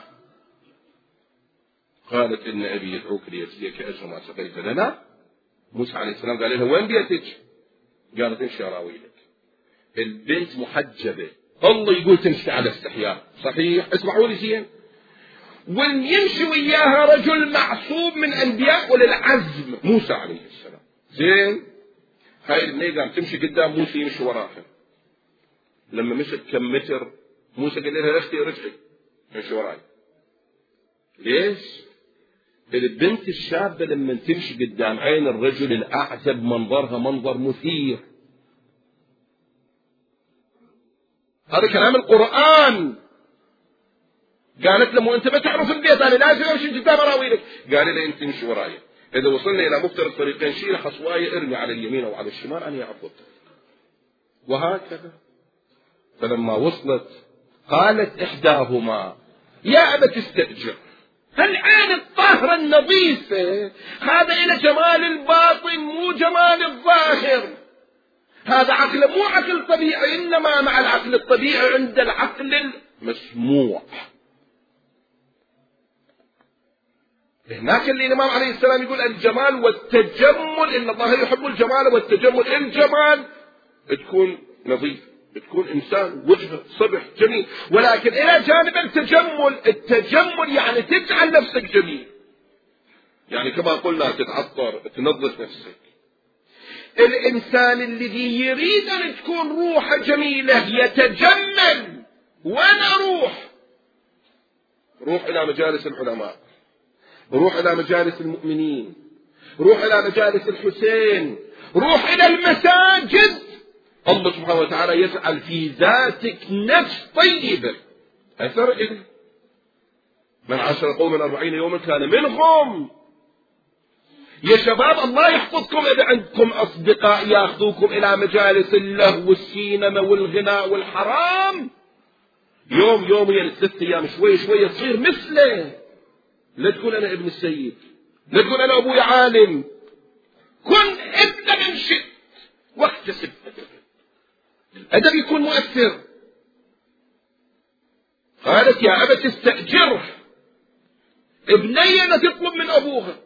قالت إن أبي يدعوك ليجزيك أجر ما سقيت لنا. موسى عليه السلام قال لها وين بيتك؟ قالت امشي اراويلك. البنت محجبة، الله يقول تمشي على استحياء. صحيح، اسمعوا لي زين. ويمشي وياها رجل معصوم من انبياء اولي العزم موسى عليه السلام. زين، هاي البنية قام تمشي قدام موسى يمشي وراها. لما مشت كم متر موسى قال لها اختي رجعي امشي وراي. ليش؟ البنت الشابة لما تمشي قدام عين الرجل الأعزب منظرها منظر مثير. هذا كلام القرآن. قالت له: مو انت بتعرف البيت، انا لازم امشي قدام اراويلك. قال لي: انت امشي وراي، اذا وصلنا الى مفترق طريقين شيل خصوايه ارمي على اليمين او على الشمال، انا اعرف الطريق. وهكذا. فلما وصلت قالت احداهما: يا ابت استاجر. العين الطاهرة النظيفة هذا إلى جمال الباطن مو جمال الظاهر. هذا عقل مو عقل طبيعي، إنما مع العقل الطبيعي عند العقل المسموع. هناك اللي الإمام عليه السلام يقول الجمال والتجمل، إن الله يحب الجمال والتجمل. الجمال تكون نظيف، تكون إنسان وجهه صبح جميل، ولكن إلى جانب التجمل، التجمل يعني تجعل نفسك جميل، يعني كما قلنا تتعطر تنظف نفسك. الإنسان الذي يريد أن تكون روحه جميلة يتجمل. وين أروح؟ روح إلى مجالس العلماء، روح إلى مجالس المؤمنين، روح إلى مجالس الحسين، روح إلى المساجد. الله سبحانه وتعالى يجعل في ذاتك نفس طيبة أثر إليه. من عاشر قوما أربعين يوما كان منهم. يا شباب الله يحفظكم إذا عندكم أصدقاء يأخذوكم إلى مجالس اللهو والسينما والغناء والحرام، يوم يومين ثلاث أيام شوي شوي تصير مثله. لا تقول أنا ابن السيد، لا تقول أنا أبوي عالم، كن ابن من شئت واكتسب أدب. الأدب يكون مؤثر. قالت: يا أبت استأجره. ابنينا تطلب من أبوها: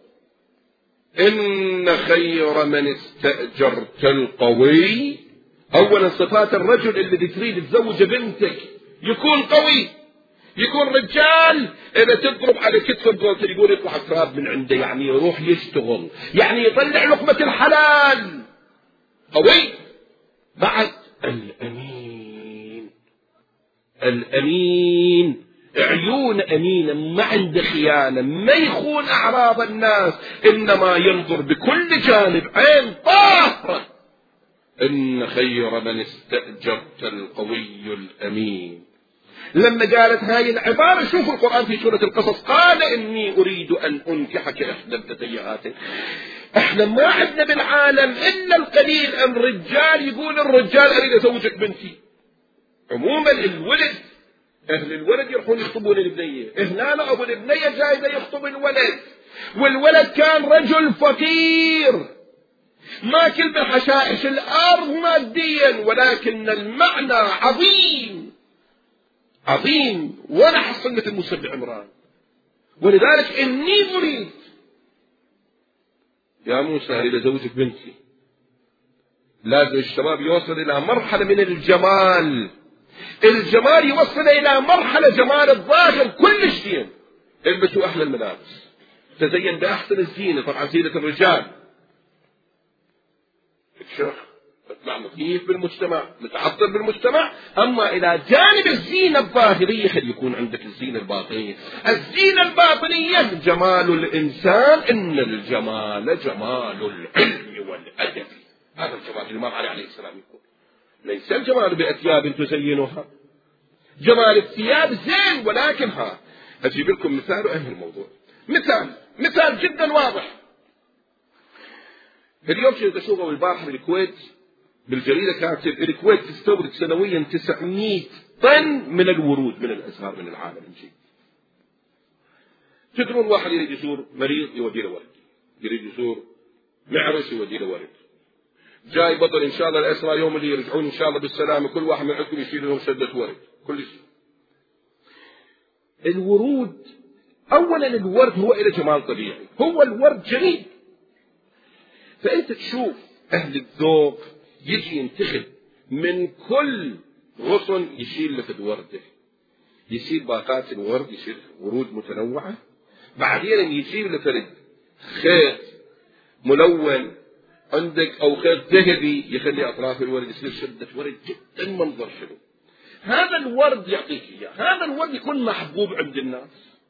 إن خير من استأجرت القوي. أولا صفات الرجل الذي تريد تزوج بنتك يكون قوي، يكون رجال. إذا تضرب على كتفه بقولته يقول يطلع تراب من عنده، يعني يروح يشتغل، يعني يطلع لقمة الحلال. قوي. بعد الأمين. الأمين عيون أمينة، ما عنده خيانة، ما يخون أعراض الناس، إنما ينظر بكل جانب، عين طاهرة. إن خير من استأجرت القوي الأمين. لما قالت هاي العبارة، شوفوا القرآن في سورة القصص، قال: إني أريد أن أنكحك إحدى الفتيات. احنا ما عندنا بالعالم إلا القليل أن رجال يقول الرجال أريد أزوجك بنتي. عموما الولد، أهل الولد يروحون يخطبون البنية، هنا أبو البنية جاي يخطب الولد، والولد كان رجل فقير ماكل بحشائش الأرض ماديا، ولكن المعنى عظيم عظيم. وأنا حصل مثل موسى بن عمران. ولذلك إني أريد يا موسى أريد أزوجك بنتي. لازم الشباب يوصل إلى مرحلة من الجمال. الجمال يوصل إلى مرحلة جمال الظاهر كل شيء. البسوا أحلى الملابس، تزين بأحسن الزينة، طبعا زينة الرجال. الشيخ اطلع نظيف بالمجتمع، متعطر بالمجتمع. أما إلى جانب الزينة الظاهرية خلي يكون عندك الزينة الباطنية. الزينة الباطنية جمال الإنسان. إن الجمال جمال العلم والأدب. هذا الجمال الإمام علي عليه السلام يقول: ليس الجمال بأثياب تزينها. جمال الثياب زين، ولكن ها أجيب لكم مثال وأنهي الموضوع. مثال مثال جدا واضح. اليوم شيء تشوفه بالبارحة بالكويت بالجريدة كاتب: الكويت تستورد سنويا تسعمئة طن من الورود من الأزهار من العالم الجديد. تدرون واحد يريد يزور مريض يودي له ورد، يريد يزور معرس يودي له ورد، جاي بطل إن شاء الله الأسرى يوم اللي يرجعون إن شاء الله بالسلامة كل واحد من عندكم يشيل لهم شدة ورد. كل شيء. الورود أولا الورد هو إلى جمال طبيعي، هو الورد جميل. فأنت تشوف أهل الذوق يجي ينتخب من كل غصن يشيل لك وردة، يشيل باقات الورد، يشيل ورود متنوعة، بعدين يجيب لك خيط ملون عندك أو خيط ذهبي يخلي أطراف الورد يصير شدة ورد جدا منظر حلو. هذا الورد يعطيك إياه، هذا الورد يكون محبوب عند الناس.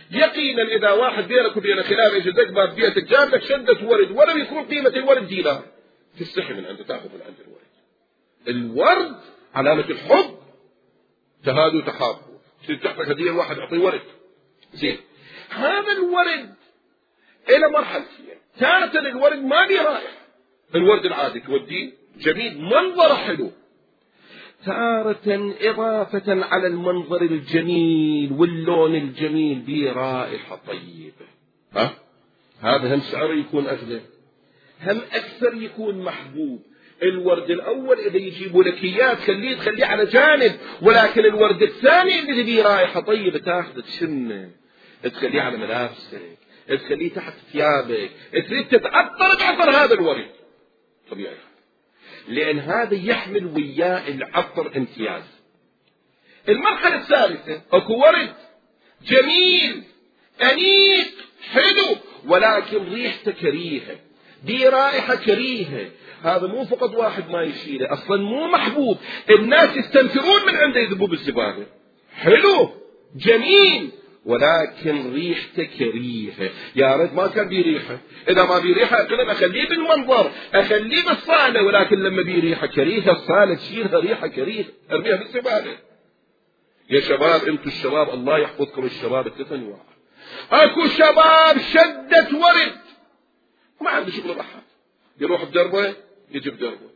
يقينا إذا واحد بينك وبين خلاف يجدك باب بيتك جاب لك شدة ورد ولم يكون قيمة الورد دينار، تستحي من عنده تأخذ من عنده الورد. الورد علامة الحب، تهادوا تحابوا، تصير تحتك هدية الواحد يعطيه ورد زين. هذا الورد إلى مرحلتين، تارة الورد ما لي رائحة، الورد العادي توديه جميل منظر حلو، تارة إضافة على المنظر الجميل واللون الجميل به رائحة طيبة. ها؟ هذا هم سعره يكون أغلى، هم أكثر يكون محبوب. الورد الأول إذا يجيبوا لك إياه تخليه تخليه على جانب، ولكن الورد الثاني اللي به رائحة طيبة تاخذ تشمه، تخليه على ملابسك، تخليه تحت ثيابك، تريد تتعطر بعطر هذا الورد طبيعي، لأن هذا يحمل وياه العطر امتياز. المرحلة الثالثة اكو ورد جميل أنيق حلو، ولكن ريحته كريهة، دي رائحة كريهة، هذا مو فقط واحد ما يشيله، أصلا مو محبوب، الناس يستنفرون من عنده يذبوا بالزبالة. حلو جميل ولكن ريحته كريهة، يا ريت ما كان بيه ريحة، إذا ما بيه ريحة أقول أخليه بالمنظر، أخليه بالصالة، ولكن لما بيه ريحة كريهة الصالة تشيلها ريحة كريهة أرميها بالزبالة. يا شباب أنتوا الشباب الله يحفظكم، الشباب الثلاث أنواع، أكو شباب شدة ورد ما عنده شغل ضحى، يروح بدربه يجي بدربه،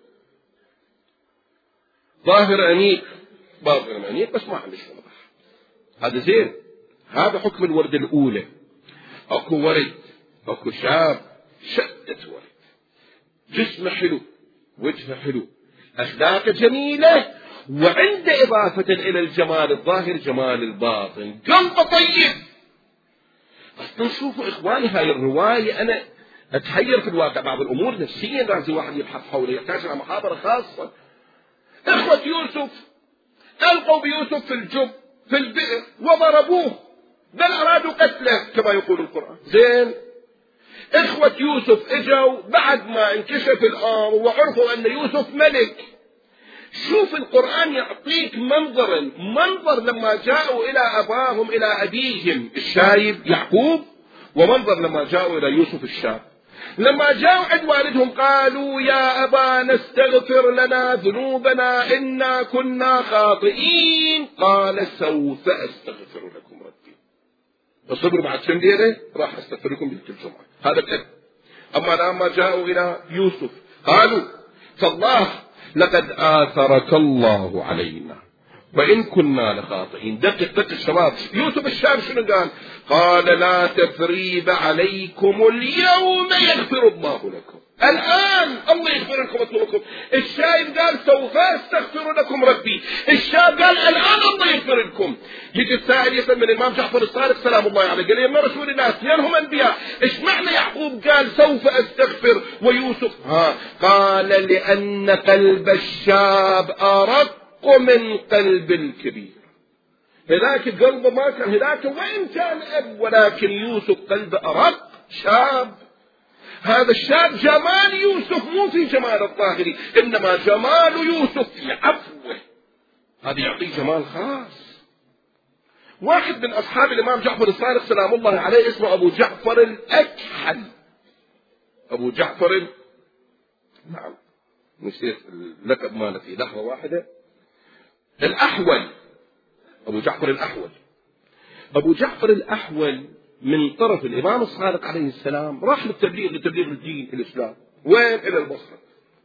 ظاهر أنيق باطن أنيق بس ما عنده شغل ضحى، هذا زين. هذا حكم الورد الأولى. أكو ورد أكو شاب شدة ورد، جسمه حلو، وجهه حلو، أخلاقه جميلة، وعند إضافة إلى الجمال الظاهر جمال الباطن، قلبه طيب. أصلا شوفوا إخواني هاي الرواية أنا أتحير في الواقع، بعض الأمور نفسيا لازم واحد يبحث حوله، يحتاج إلى محاضرة خاصة. إخوة يوسف ألقوا بيوسف في الجب في البئر وضربوه، بل أرادوا قتله كما يقول القرآن. زين، إخوة يوسف إجوا بعد ما انكشف الأمر وعرفوا أن يوسف ملك. شوف القرآن يعطيك منظرا، منظر لما جاءوا إلى أباهم إلى أبيهم الشايب يعقوب، ومنظر لما جاءوا إلى يوسف الشاب. لما جاءوا عند والدهم قالوا يا أبانا استغفر لنا ذنوبنا إنا كنا خاطئين، قال سوف أستغفر لكم ربي. الصبر بعد كم ليلة راح أستغفر لكم بيت الجمعة، هذا الأب. أما لما جاءوا إلى يوسف قالوا تالله لقد آثرك الله علينا وإن كنا لخاطئين. دقق دقق الشباب، يوسف الشاب شنو قال؟ قال لا تثريب عليكم اليوم يغفر الله لكم، الآن الله يغفر لكم أطلبكم. الشايب قال سوف أستغفر لكم ربي، الشاب قال الآن الله يغفر لكم. يجي السائل يسأل من الإمام جعفر الصادق سلام الله عليه، قال يا رسول الله اثنينهم أنبياء، إيش معنى يعقوب قال سوف أستغفر ويوسف ها؟ قال لأن قلب الشاب أرق من قلب الكبير، هذاك قلبه ما كان هذاك وإن كان أب، ولكن يوسف قلبه أرق شاب. هذا الشاب جمال يوسف مو في جمال الظاهري، إنما جمال يوسف في عفوه، هذا يعطي جمال خاص. واحد من أصحاب الإمام جعفر الصادق سلام الله عليه اسمه أبو جعفر الأكحل، أبو جعفر نعم نسيت اللقب ماله في لحظة واحدة، الأحول، أبو جعفر الأحول. أبو جعفر الأحول من طرف الإمام الصادق عليه السلام راح للتبليغ لتبليغ الدين الإسلام، وين؟ إلى البصرة.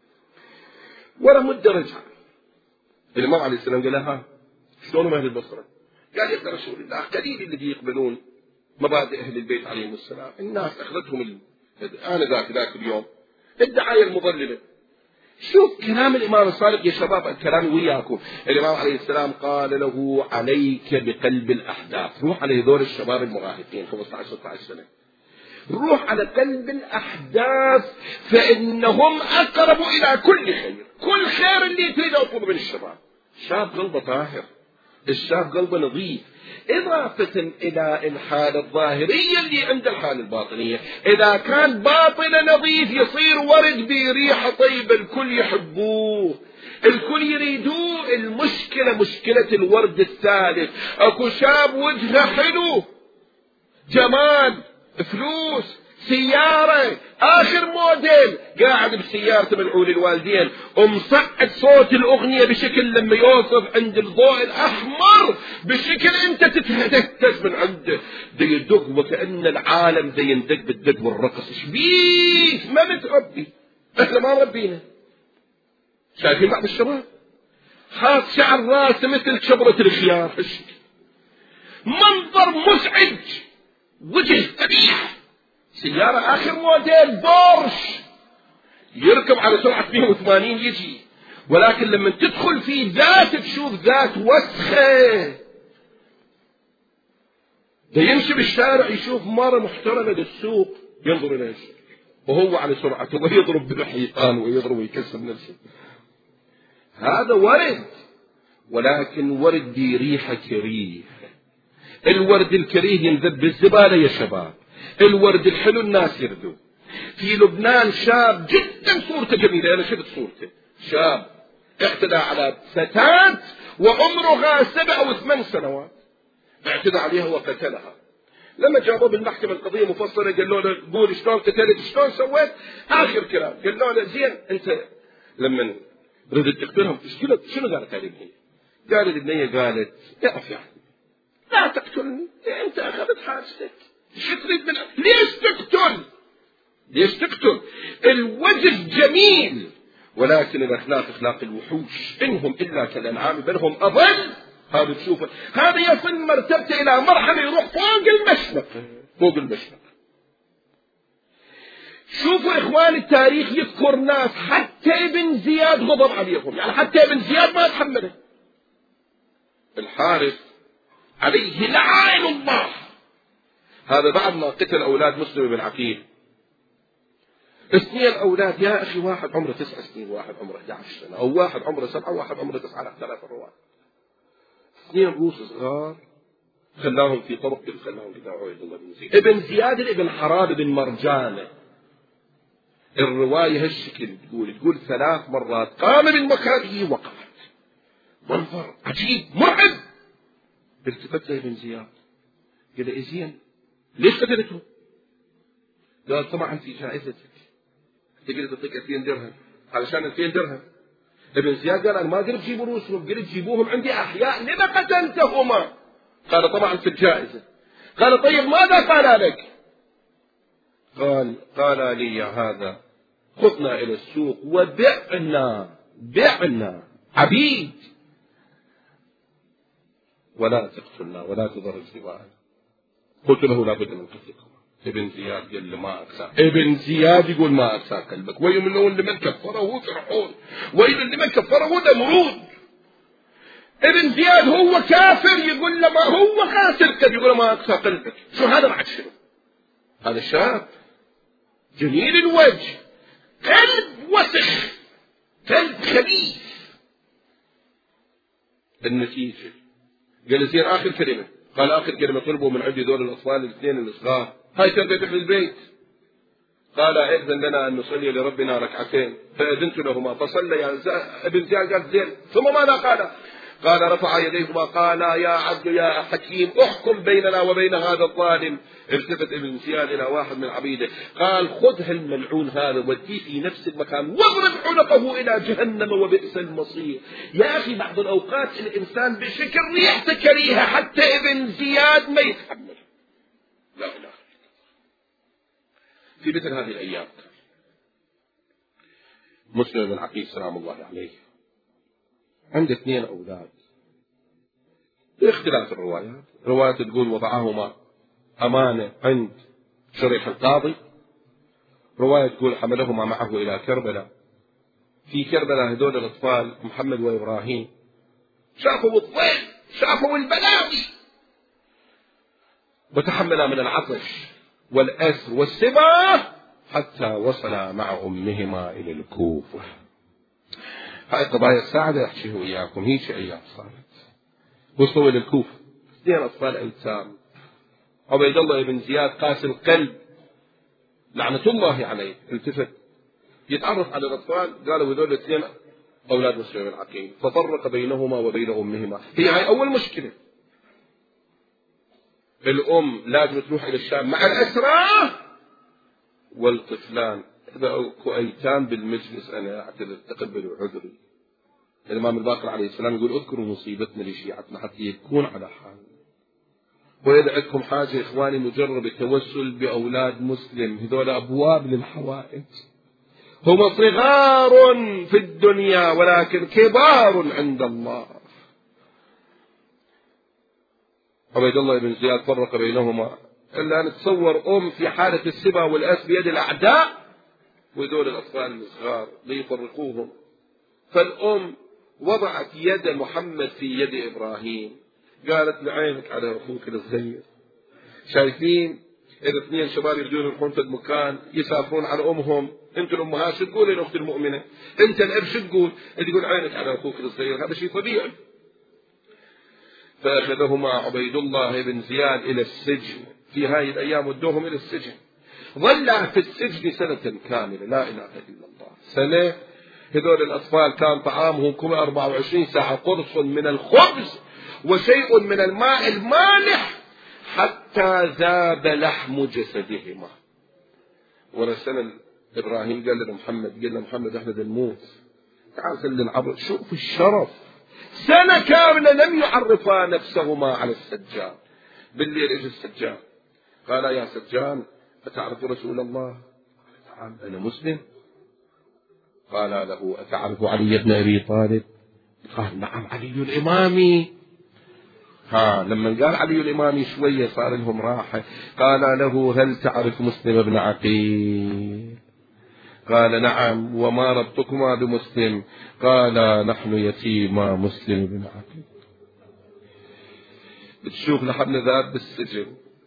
ورا مدة رجع الإمام عليه السلام قال لها شلون أهل البصرة؟ قال يا رسول الله قليل الذي يقبلون مبادئ أهل البيت عليهم السلام، الناس أخذتهم ال... أنا ذاك ذاك اليوم الدعاية المضللة. شوف كلام الإمام الصادق يا شباب، الكلام وياكم. الإمام عليه السلام قال له عليك بقلب الأحداث، روح على هذول الشباب المراهقين خمسة عشر ستة عشر سنة، روح على قلب الأحداث فإنهم أقرب إلى كل خير، كل خير اللي تريد أطلب من الشباب. شاب قلبه طاهر، الشاب قلبه نظيف، إضافة إلى الحالة الظاهرية اللي عند الحالة الباطنية. إذا كان باطنه نظيف يصير ورد بريحة طيبة، الكل يحبوه، الكل يريدوه. المشكلة مشكلة الورد الثالث، أكو شاب وجهه حلو جمال، فلوس، سيارة آخر موديل، قاعد بسيارته ملعون الوالدين ومصعد صوت الأغنية بشكل لما يوصف عند الضوء الأحمر بشكل أنت تتهتز من عنده، دي يدق وكأن العالم دي يندق بالدق والرقص. شبيك ما متربي، احنا ما ربينا. شايفين بعض الشباب حاط شعر راسه مثل شبرة الخيار، منظر مزعج، وجه قبيح، سيارة آخر موديل بورش، يركب على سرعة مئة وثمانين يجي، ولكن لما تدخل فيه ذات تشوف ذات وسخة. ده يمشي بالشارع يشوف مرة محترمة بالسوق ينظر إليه وهو على سرعته ويضرب بالحيطان ويضرب ويكسر نفسه. هذا ورد، ولكن ورد دي ريحة كريه. الورد الكريه ينذب بالزبالة يا شباب، الورد الحلو الناس يردوه. في لبنان شاب جدا صورته جميلة، أنا شفت صورته، شاب اعتدى على فتاة وعمرها سبع أو ثمان سنوات، اعتدى عليها وقتلها. لما جابوه بالمحكمة القضية مفصلة قالوا له قول شلون قتلت شلون سويت، آخر كلام قالوا له زين أنت لما ردت تقتلهم شنو قالت هذه البنية؟ قالت البنية قالت اعرف يعني لا تقتلني، أنت أخذت حاجتك، شو تريد منها؟ ليش تقتل؟ ليش تقتل؟ الوجه جميل، ولكن الأخلاق أخلاق الوحوش، إنهم إلا كالأنعام بل هم أضل. هذا تشوفه، هذا يصل مرتبته إلى مرحلة يروح فوق المشنق، فوق المشنق. شوفوا إخوان التاريخ يذكر ناس حتى ابن زياد غضب عليهم، يعني حتى ابن زياد ما تحمله. الحارث عليه لعائن الله، هذا بعد ما قتل أولاد مسلم بن عقيل. اثنين أولاد يا أخي، واحد عمره تسع سنين، واحد عمره أحد عشر سنة، أو واحد عمره سبعة، واحد عمره تسعة، على اختلاف الرواة. اثنين روس صغار خلاهم في طرق خلاهم في عبيد الله بن زياد. ابن زياد ابن حرام بن مرجانة. الرواية هالشكل تقول تقول ثلاث مرات قام من مكانه وقعت، منظر عجيب مرعب. التفت له ابن زياد قال إيه زين ليش قتلته؟ قال طبعا في جائزتك، تقدر تعطيك ألفين درهم علشان ألفين درهم. ابن زياد قال أنا ما قلت جيبوا روسهم، قلت جيبوهم عندي أحياء، لما قتلتهما؟ قال طبعا في الجائزة. قال طيب ماذا قال لك؟ قال قال لي يا هذا خذنا إلى السوق وبعنا بعنا عبيد، ولا تقتلنا ولا تضر سوانا. قلت له لابد من قتلكم. ابن زياد قال لي ما أكسى. ابن زياد يقول ما أكسى قلبك، ويل من لمن كفره فرعون، ويل لمن كفره نمرود. ابن زياد هو كافر يقول له ما هو قاتل قد يقول ما أكسى قلبك. شو هذا بعد شنو؟ هذا شاب جميل الوجه، قلب وسخ، قلب خبيث. النتيجة قال زين آخر كلمة، قال آخر كلمة طلبوا من عندي دول الأطفال الاثنين الصغار، هاي تربية أهل البيت. قال أذن لنا أن نصلي لربنا ركعتين، فأذنت لهما فصليا. ابن زياد قال زين ثم ماذا قال؟ قال رفع يديهما قال يا عبد يا حكيم احكم بيننا وبين هذا الظالم. التفت ابن زياد إلى واحد من عبيده قال خذ الملعون هذا وديه في نفس المكان واضرب عنقه إلى جهنم وبئس المصير. يا أخي بعض الأوقات الإنسان بشكل ريحته كريهة حتى ابن زياد ما يتحمل. لا لا. في مثل هذه الأيام مسلم بن عقيل سلام الله عليه عنده اثنين أولاد، باختلاف الروايات. رواية تقول وضعهما أمانة عند شريح القاضي، رواية تقول حملهما معه إلى كربلاء. في كربلاء هذول الأطفال محمد وإبراهيم شافوا الضيق، شافوا البلاوي، وتحملا من العطش والأسر والسبا حتى وصلا مع أمهما إلى الكوفة. هاي قضايا الساعة أحكيه وياكم، هيك أيام صارت. وصلوا إلى الكوفة اثنين أطفال أيتام، عبيد الله بن زياد قاسي القلب لعنة الله عليه التفت يتعرف على الأطفال، قالوا هذول الاثنين أولاد مسلم بن عقيل، ففرق بينهما وبين أمهما. هي هاي أول مشكلة. الأم لازم تروح إلى الشام مع الأسرى، والطفلان إذا أكو أيتام بالمجلس أنا أعتذر تقبلوا عذري. الإمام الباقر عليه السلام يقول اذكروا مصيبتنا لشيعتنا حتى يكون على حال. وإذا عندكم حاجة إخواني نجرب التوسل بأولاد مسلم، هذول أبواب للحوائج، هم صغار في الدنيا ولكن كبار عند الله. عبيد الله بن زياد فرق بينهما، إلا نتصور أم في حالة السبا والأس بيد الأعداء، وذول الأطفال الصغار ليفرقوهم. فالأم وضعت يد محمد في يد إبراهيم، قالت لعينك على أخوك الصغير. شايفين إذا اثنين شباب يريدون يروحون في المكان يسافرون على أمهم، أنت الأمهات شو تقول للأخت المؤمنة؟ أنت الأب شو تقول؟ تقول عينك على أخوك الصغير، هذا شيء طبيعي. فأخذهما عبيد الله بن زياد إلى السجن في هذه الأيام، ودوهم إلى السجن، ظل في السجن سنة كاملة، لا إله إلا الله، سنة. هذول الأطفال كان طعامهم كل أربعة وعشرين ساعة قرص من الخبز وشيء من الماء المالح حتى ذاب لحم جسدهما. ورسل إبراهيم قال لمحمد، قال لمحمد احنا نموت، تعال خلي العبر. شوف الشرف، سنة كاملة لم يعرفا نفسهما على السجان. بالليل اجى السجان قال يا سجان أتعرف رسول الله؟ قال أنا مسلم. قال له أتعرف علي بن أبي طالب؟ قال نعم علي الإمامي. ها لما قال علي الإمامي شوية صار لهم راحة. قال له هل تعرف مسلم بن عقيل؟ قال نعم. وما ربطكما بمسلم؟ قال نحن يتيما مسلم بن عقيل. بتشوف لحد ذاب بالسجن،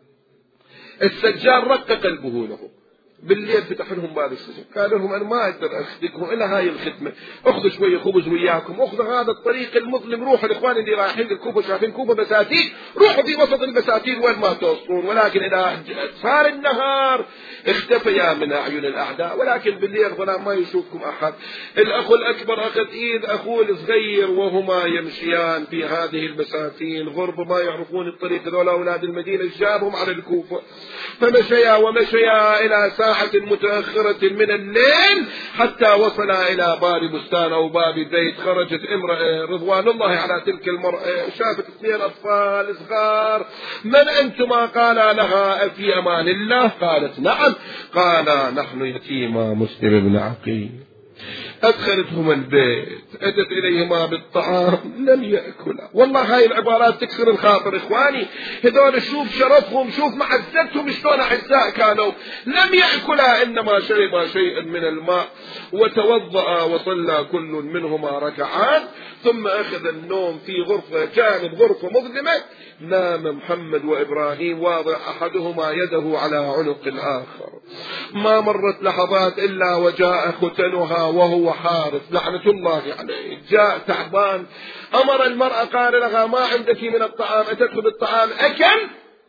السجان رق قلبه له. بالليل فتح لهم باب السجن، قال لهم أنا ما أقدر أخدكم إلا هاي الخدمة، أخذوا شوية خبز وياكم، أخذوا هذا الطريق المظلم، روحوا الإخوان اللي رايحين للكوفة شايفين كوفة بساتين، روحوا في وسط البساتين وين ما توصلون. ولكن إذا صار النهار اختفيا من أعين الأعداء، ولكن بالليل ظلام ما يشوفكم أحد. الأخ الأكبر أخذ إيد أخوه الصغير وهما يمشيان في هذه البساتين، غرب ما يعرفون الطريق، ذولا أولاد المدينة جابهم على الكوفة. فمشيا ومشيا إلى ساعة متأخرة من الليل حتى وصل إلى باب بستان أو باب بيت. خرجت امرأة رضوان الله على تلك المرأة، شافت اثنين أطفال صغار. من أنتما؟ قال لها في أمان الله؟ قالت نعم. قال نحن يتيما مسلم بن عقيل. أدخلتهما البيت، أتت إليهما بالطعام لم يأكلا. والله هاي العبارات تكسر الخاطر إخواني. هذول شوف شرفهم، شوف معزتهم شلون أعزاء كانوا. لم يأكلا إنما شربا شيئا من الماء وتوضأ وصلى كل منهما ركعات، ثم أخذ النوم في غرفة جانب غرفة مظلمة. نام محمد وإبراهيم واضع أحدهما يده على عنق الآخر. ما مرت لحظات إلا وجاء ختنها وهو حارث لعنة الله عليه، جاء تعبان. أمر المرأة قال لها ما عندك من الطعام؟ أتته بالطعام أكل.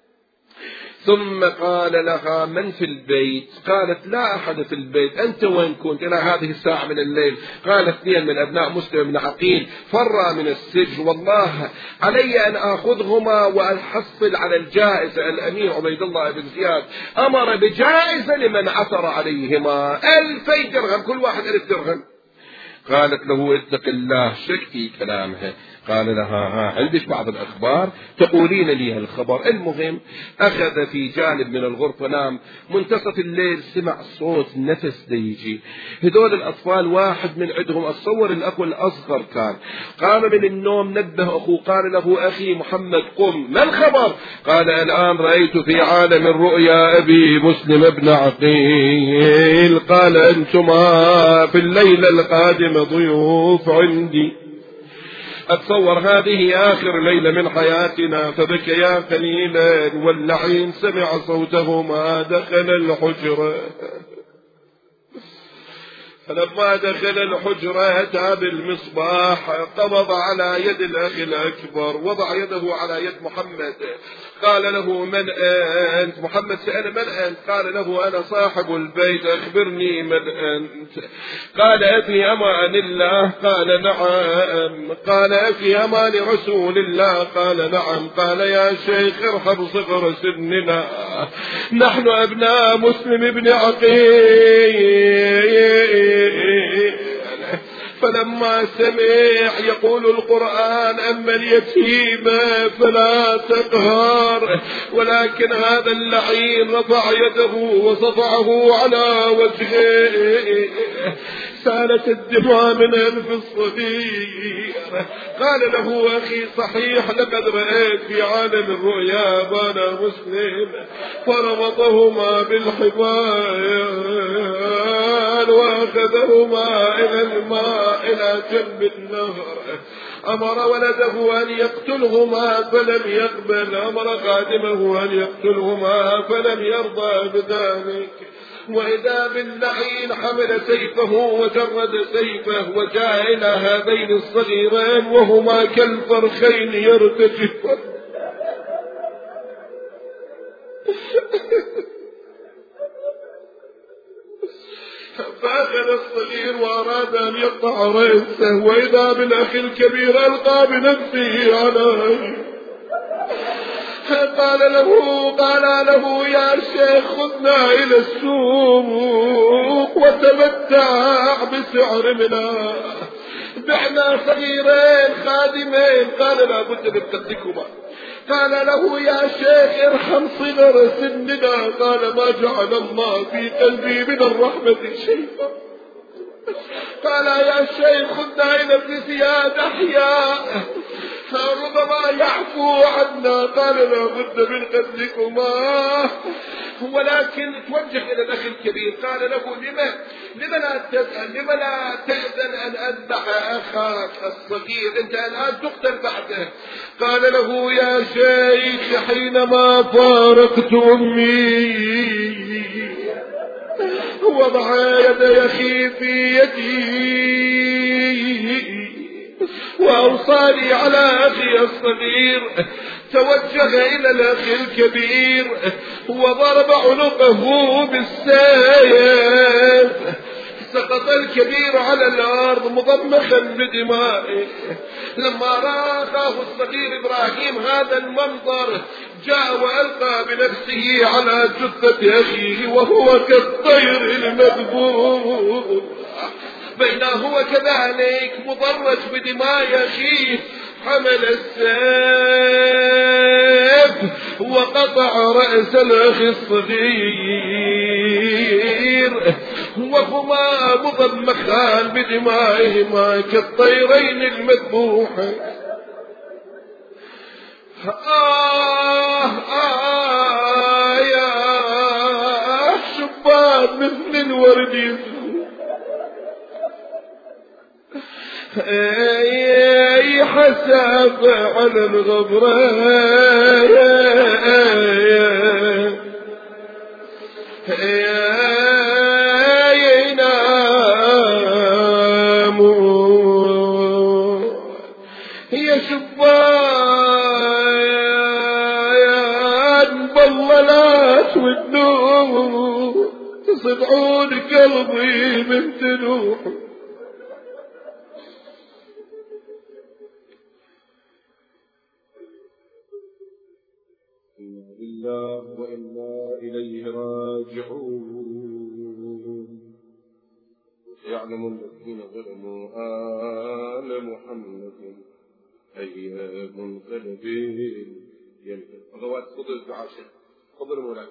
ثم قال لها من في البيت؟ قالت لا أحد في البيت. أنت وين كنت إلى هذه الساعة من الليل؟ قال اثنين من أبناء مسلم بن عقيل فرا من السجن، والله علي أن آخذهما وأحصل على الجائزة. الأمير عبيد الله بن زياد أمر بجائزة لمن عثر عليهما، ألفي درهم، كل واحد ألف درهم. قالت له اتق الله، شك في كلامها. قال لها ها عندك بعض الأخبار تقولين لي الخبر. المهم أخذ في جانب من الغرفة نام. منتصف الليل سمع صوت نفس يجي. هذول الأطفال واحد من عندهم أتصور الأخو الأصغر كان قام من النوم، نبه أخوه قال له أخي محمد قم، ما الخبر؟ قال الآن رأيت في عالم الرؤيا أبي مسلم بن عقيل. قال أنتما في الليلة القادمة ضيوف عندي. أتصور هذه آخر ليلة من حياتنا. فبكيا قليلا واللعين سمع صوتهما دخل الحجرة. فلما دخل الحجرة أتى بالمصباح، قبض على يد الأخ الأكبر، وضع يده على يد محمد، قال له: من أنت؟ محمد سأل: من أنت؟ قال له: أنا صاحب البيت، أخبرني من أنت؟ قال: أفي أمان الله؟ قال: نعم. قال: أفي أمان رسول الله؟ قال: نعم. قال: يا شيخ ارحم صغر سننا، نحن أبناء مسلم بن عقيل. فلما سمع يقول القرآن: أما اليتيم فلا تقهر، ولكن هذا اللعين رفع يده وصفعه على وجهه، سالت الدماء من أنف الصغير. قال له: أخي صحيح لقد رأيت في عالم الرؤيا أبانا مسلم، فربطهما بالحبال وأخذهما إلى الماء إلى جنب النهر، أمر ولده أن يقتلهما فلم يقبل، أمر خادمه أن يقتلهما فلم يرضى بذلك. وإذا باللعين حمل سيفه وجرد سيفه وجاء إلى هذين الصغيرين وهما كالفرخين يرتجفان. فأخذ الصغير وأراد أن يقطع رأسه، وإذا بالأخ الكبير ألقى بنفسه عليه. قال له قال له: يا شيخ خذنا إلى السوق وتمتع بسعر منا، بعنا صغيرين خادمين. قال: لا بد من قتلكما. قال له: يا شيخ ارحم صغر سننا. قال: ما جعل الله في قلبي من الرحمة شيئا. قال: يا شيخ خذنا إلى ابن زياد أحياء، ربما يعفو عنا. قال: لا بد من قتلكما. ولكن توجه إلى الأخ الكبير، قال له: لما لما لا تسأل لما لا تأذن أن أذبح أخاك الصغير، أنت الآن تقتل بعده. قال له: يا شيخ حينما فارقت أمي وضع يد أخي في يدي وأوصاني على أخي الصغير، توجه إلى الأخ الكبير وضرب عنقه بالسيف. سقط الكبير على الأرض مضمخا بدمائه. لما رأى أخاه الصغير إبراهيم هذا المنظر، جاء وألقى بنفسه على جثة أخيه وهو كالطير المذبوح. بينما هو كذلك مضرج بدماء أخيه، حمل السيف وقطع رأس الأخ الصغير وهما مضمخان بدمائهما كالطيرين المذبوحين. آه آه يا شبان مثل الورد اي حساب على الغبرة ينامون يا شبان بالله والنور تصدعون قلبي من تنوح. وإنا إليه راجعون. يعلم الذين ظلموا آل محمد أي منقلبين ينقلب. أخوات فضل الدعاشر فضل مولاك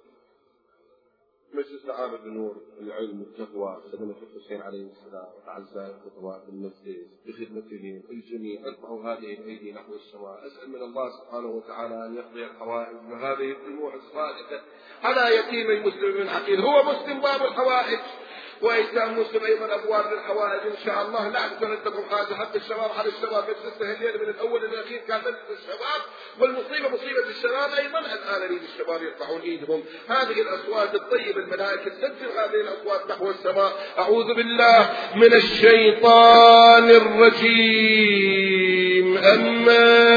مجلس سعادة النور العلم والتقوى سلمة الحسين عليه السلام أعزائي الخطوات المسجد بخدمتهم الجميع ارفعوا هذه الأيدي نحو السماء. أسأل من الله سبحانه وتعالى أن يقضي الحوائج بهذه الدموع الصادقة على يتيم المسلم من عقيل. هو مسلم باب الحوائج، وأيتام مسلم أيضا أبواب للحوائج إن شاء الله. لا تترددوا حاجة حتى الشباب على الشباب بس الليلة من الأول للأخير كان الشباب، والمصيبة مصيبة الشباب أيضا. الآن أريد الشباب يرفعون إيدهم. هذه الأصوات الطيبة الملائكة تسجل هذه الأصوات نحو السماء. أعوذ بالله من الشيطان الرجيم. أما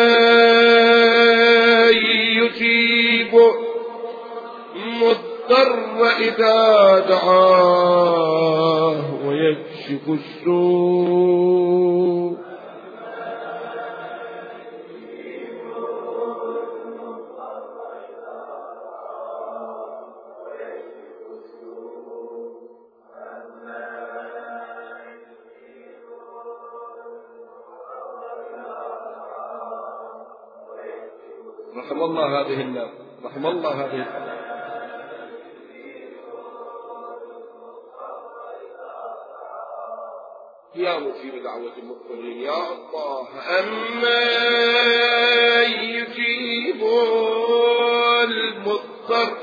يجيب مضطر إذا دعاه ويكشف السوء. رحم الله هذه الناس، رحم الله هذه الناس. يا مجيب دعوة المضطرين يا الله. أما يجيب المضطر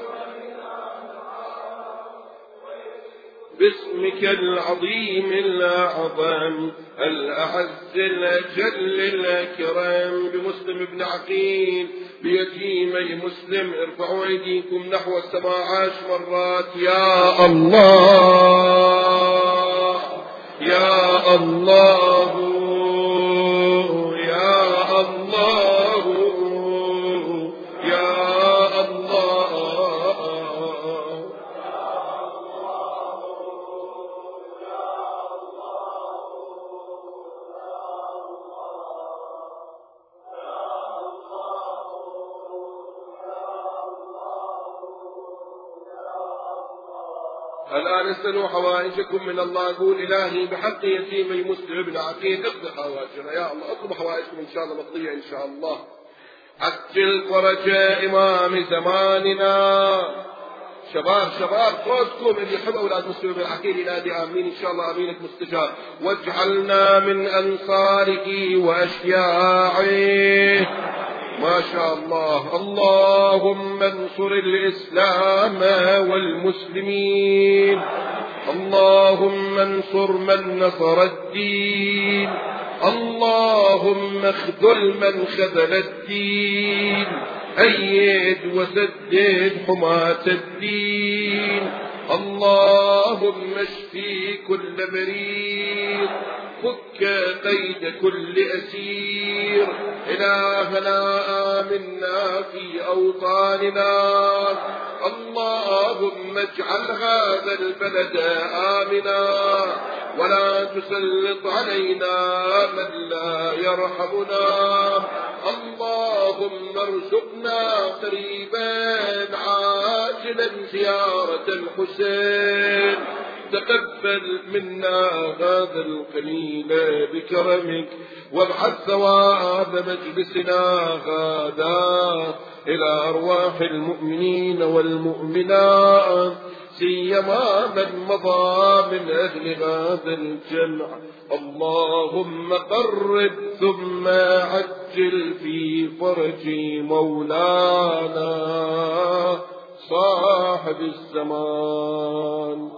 باسمك العظيم الأعظم الأعز الأجل الأكرم. بمسلم بن عقيل بيتيمي مسلم ارفعوا أيديكم نحو السماء عشر مرات. يا الله يا الله يا الله يا الله. الآن اسألوا حوائجكم من الله. قول إلهي بحق يتيمي مسلم بن عقيل اقضي حوائجنا يا الله. اطلبوا حوائجكم إن شاء الله مقضية إن شاء الله. عجل فرج إمام زماننا. شباب شباب صوتكم اللي يحب أولاد مسلم بن عقيل ينادي آمين إن شاء الله. آمينك مستجاب. واجعلنا من أنصاره وأشياعه. ما شاء الله. اللهم انصر الإسلام والمسلمين. اللهم انصر من نصر الدين. اللهم اخذل من خذل الدين. أيد وسدد حماة الدين. اللهم اشفي كل مريض. فك قيد كل أسير. إلهنا آمنا في أوطاننا. اللهم اجعل هذا البلد آمنا ولا تسلط علينا من لا يرحمنا. اللهم ارزقنا قريبا عاجلا زيارة الحسين. تقبل منا هذا القليل بكرمك وابعث ثواب مجلسنا هذا إلى أرواح المؤمنين والمؤمنات سيما من مضى من أهل هذا الجمع. اللهم قرب ثم عجل في فرج مولانا صاحب الزمان.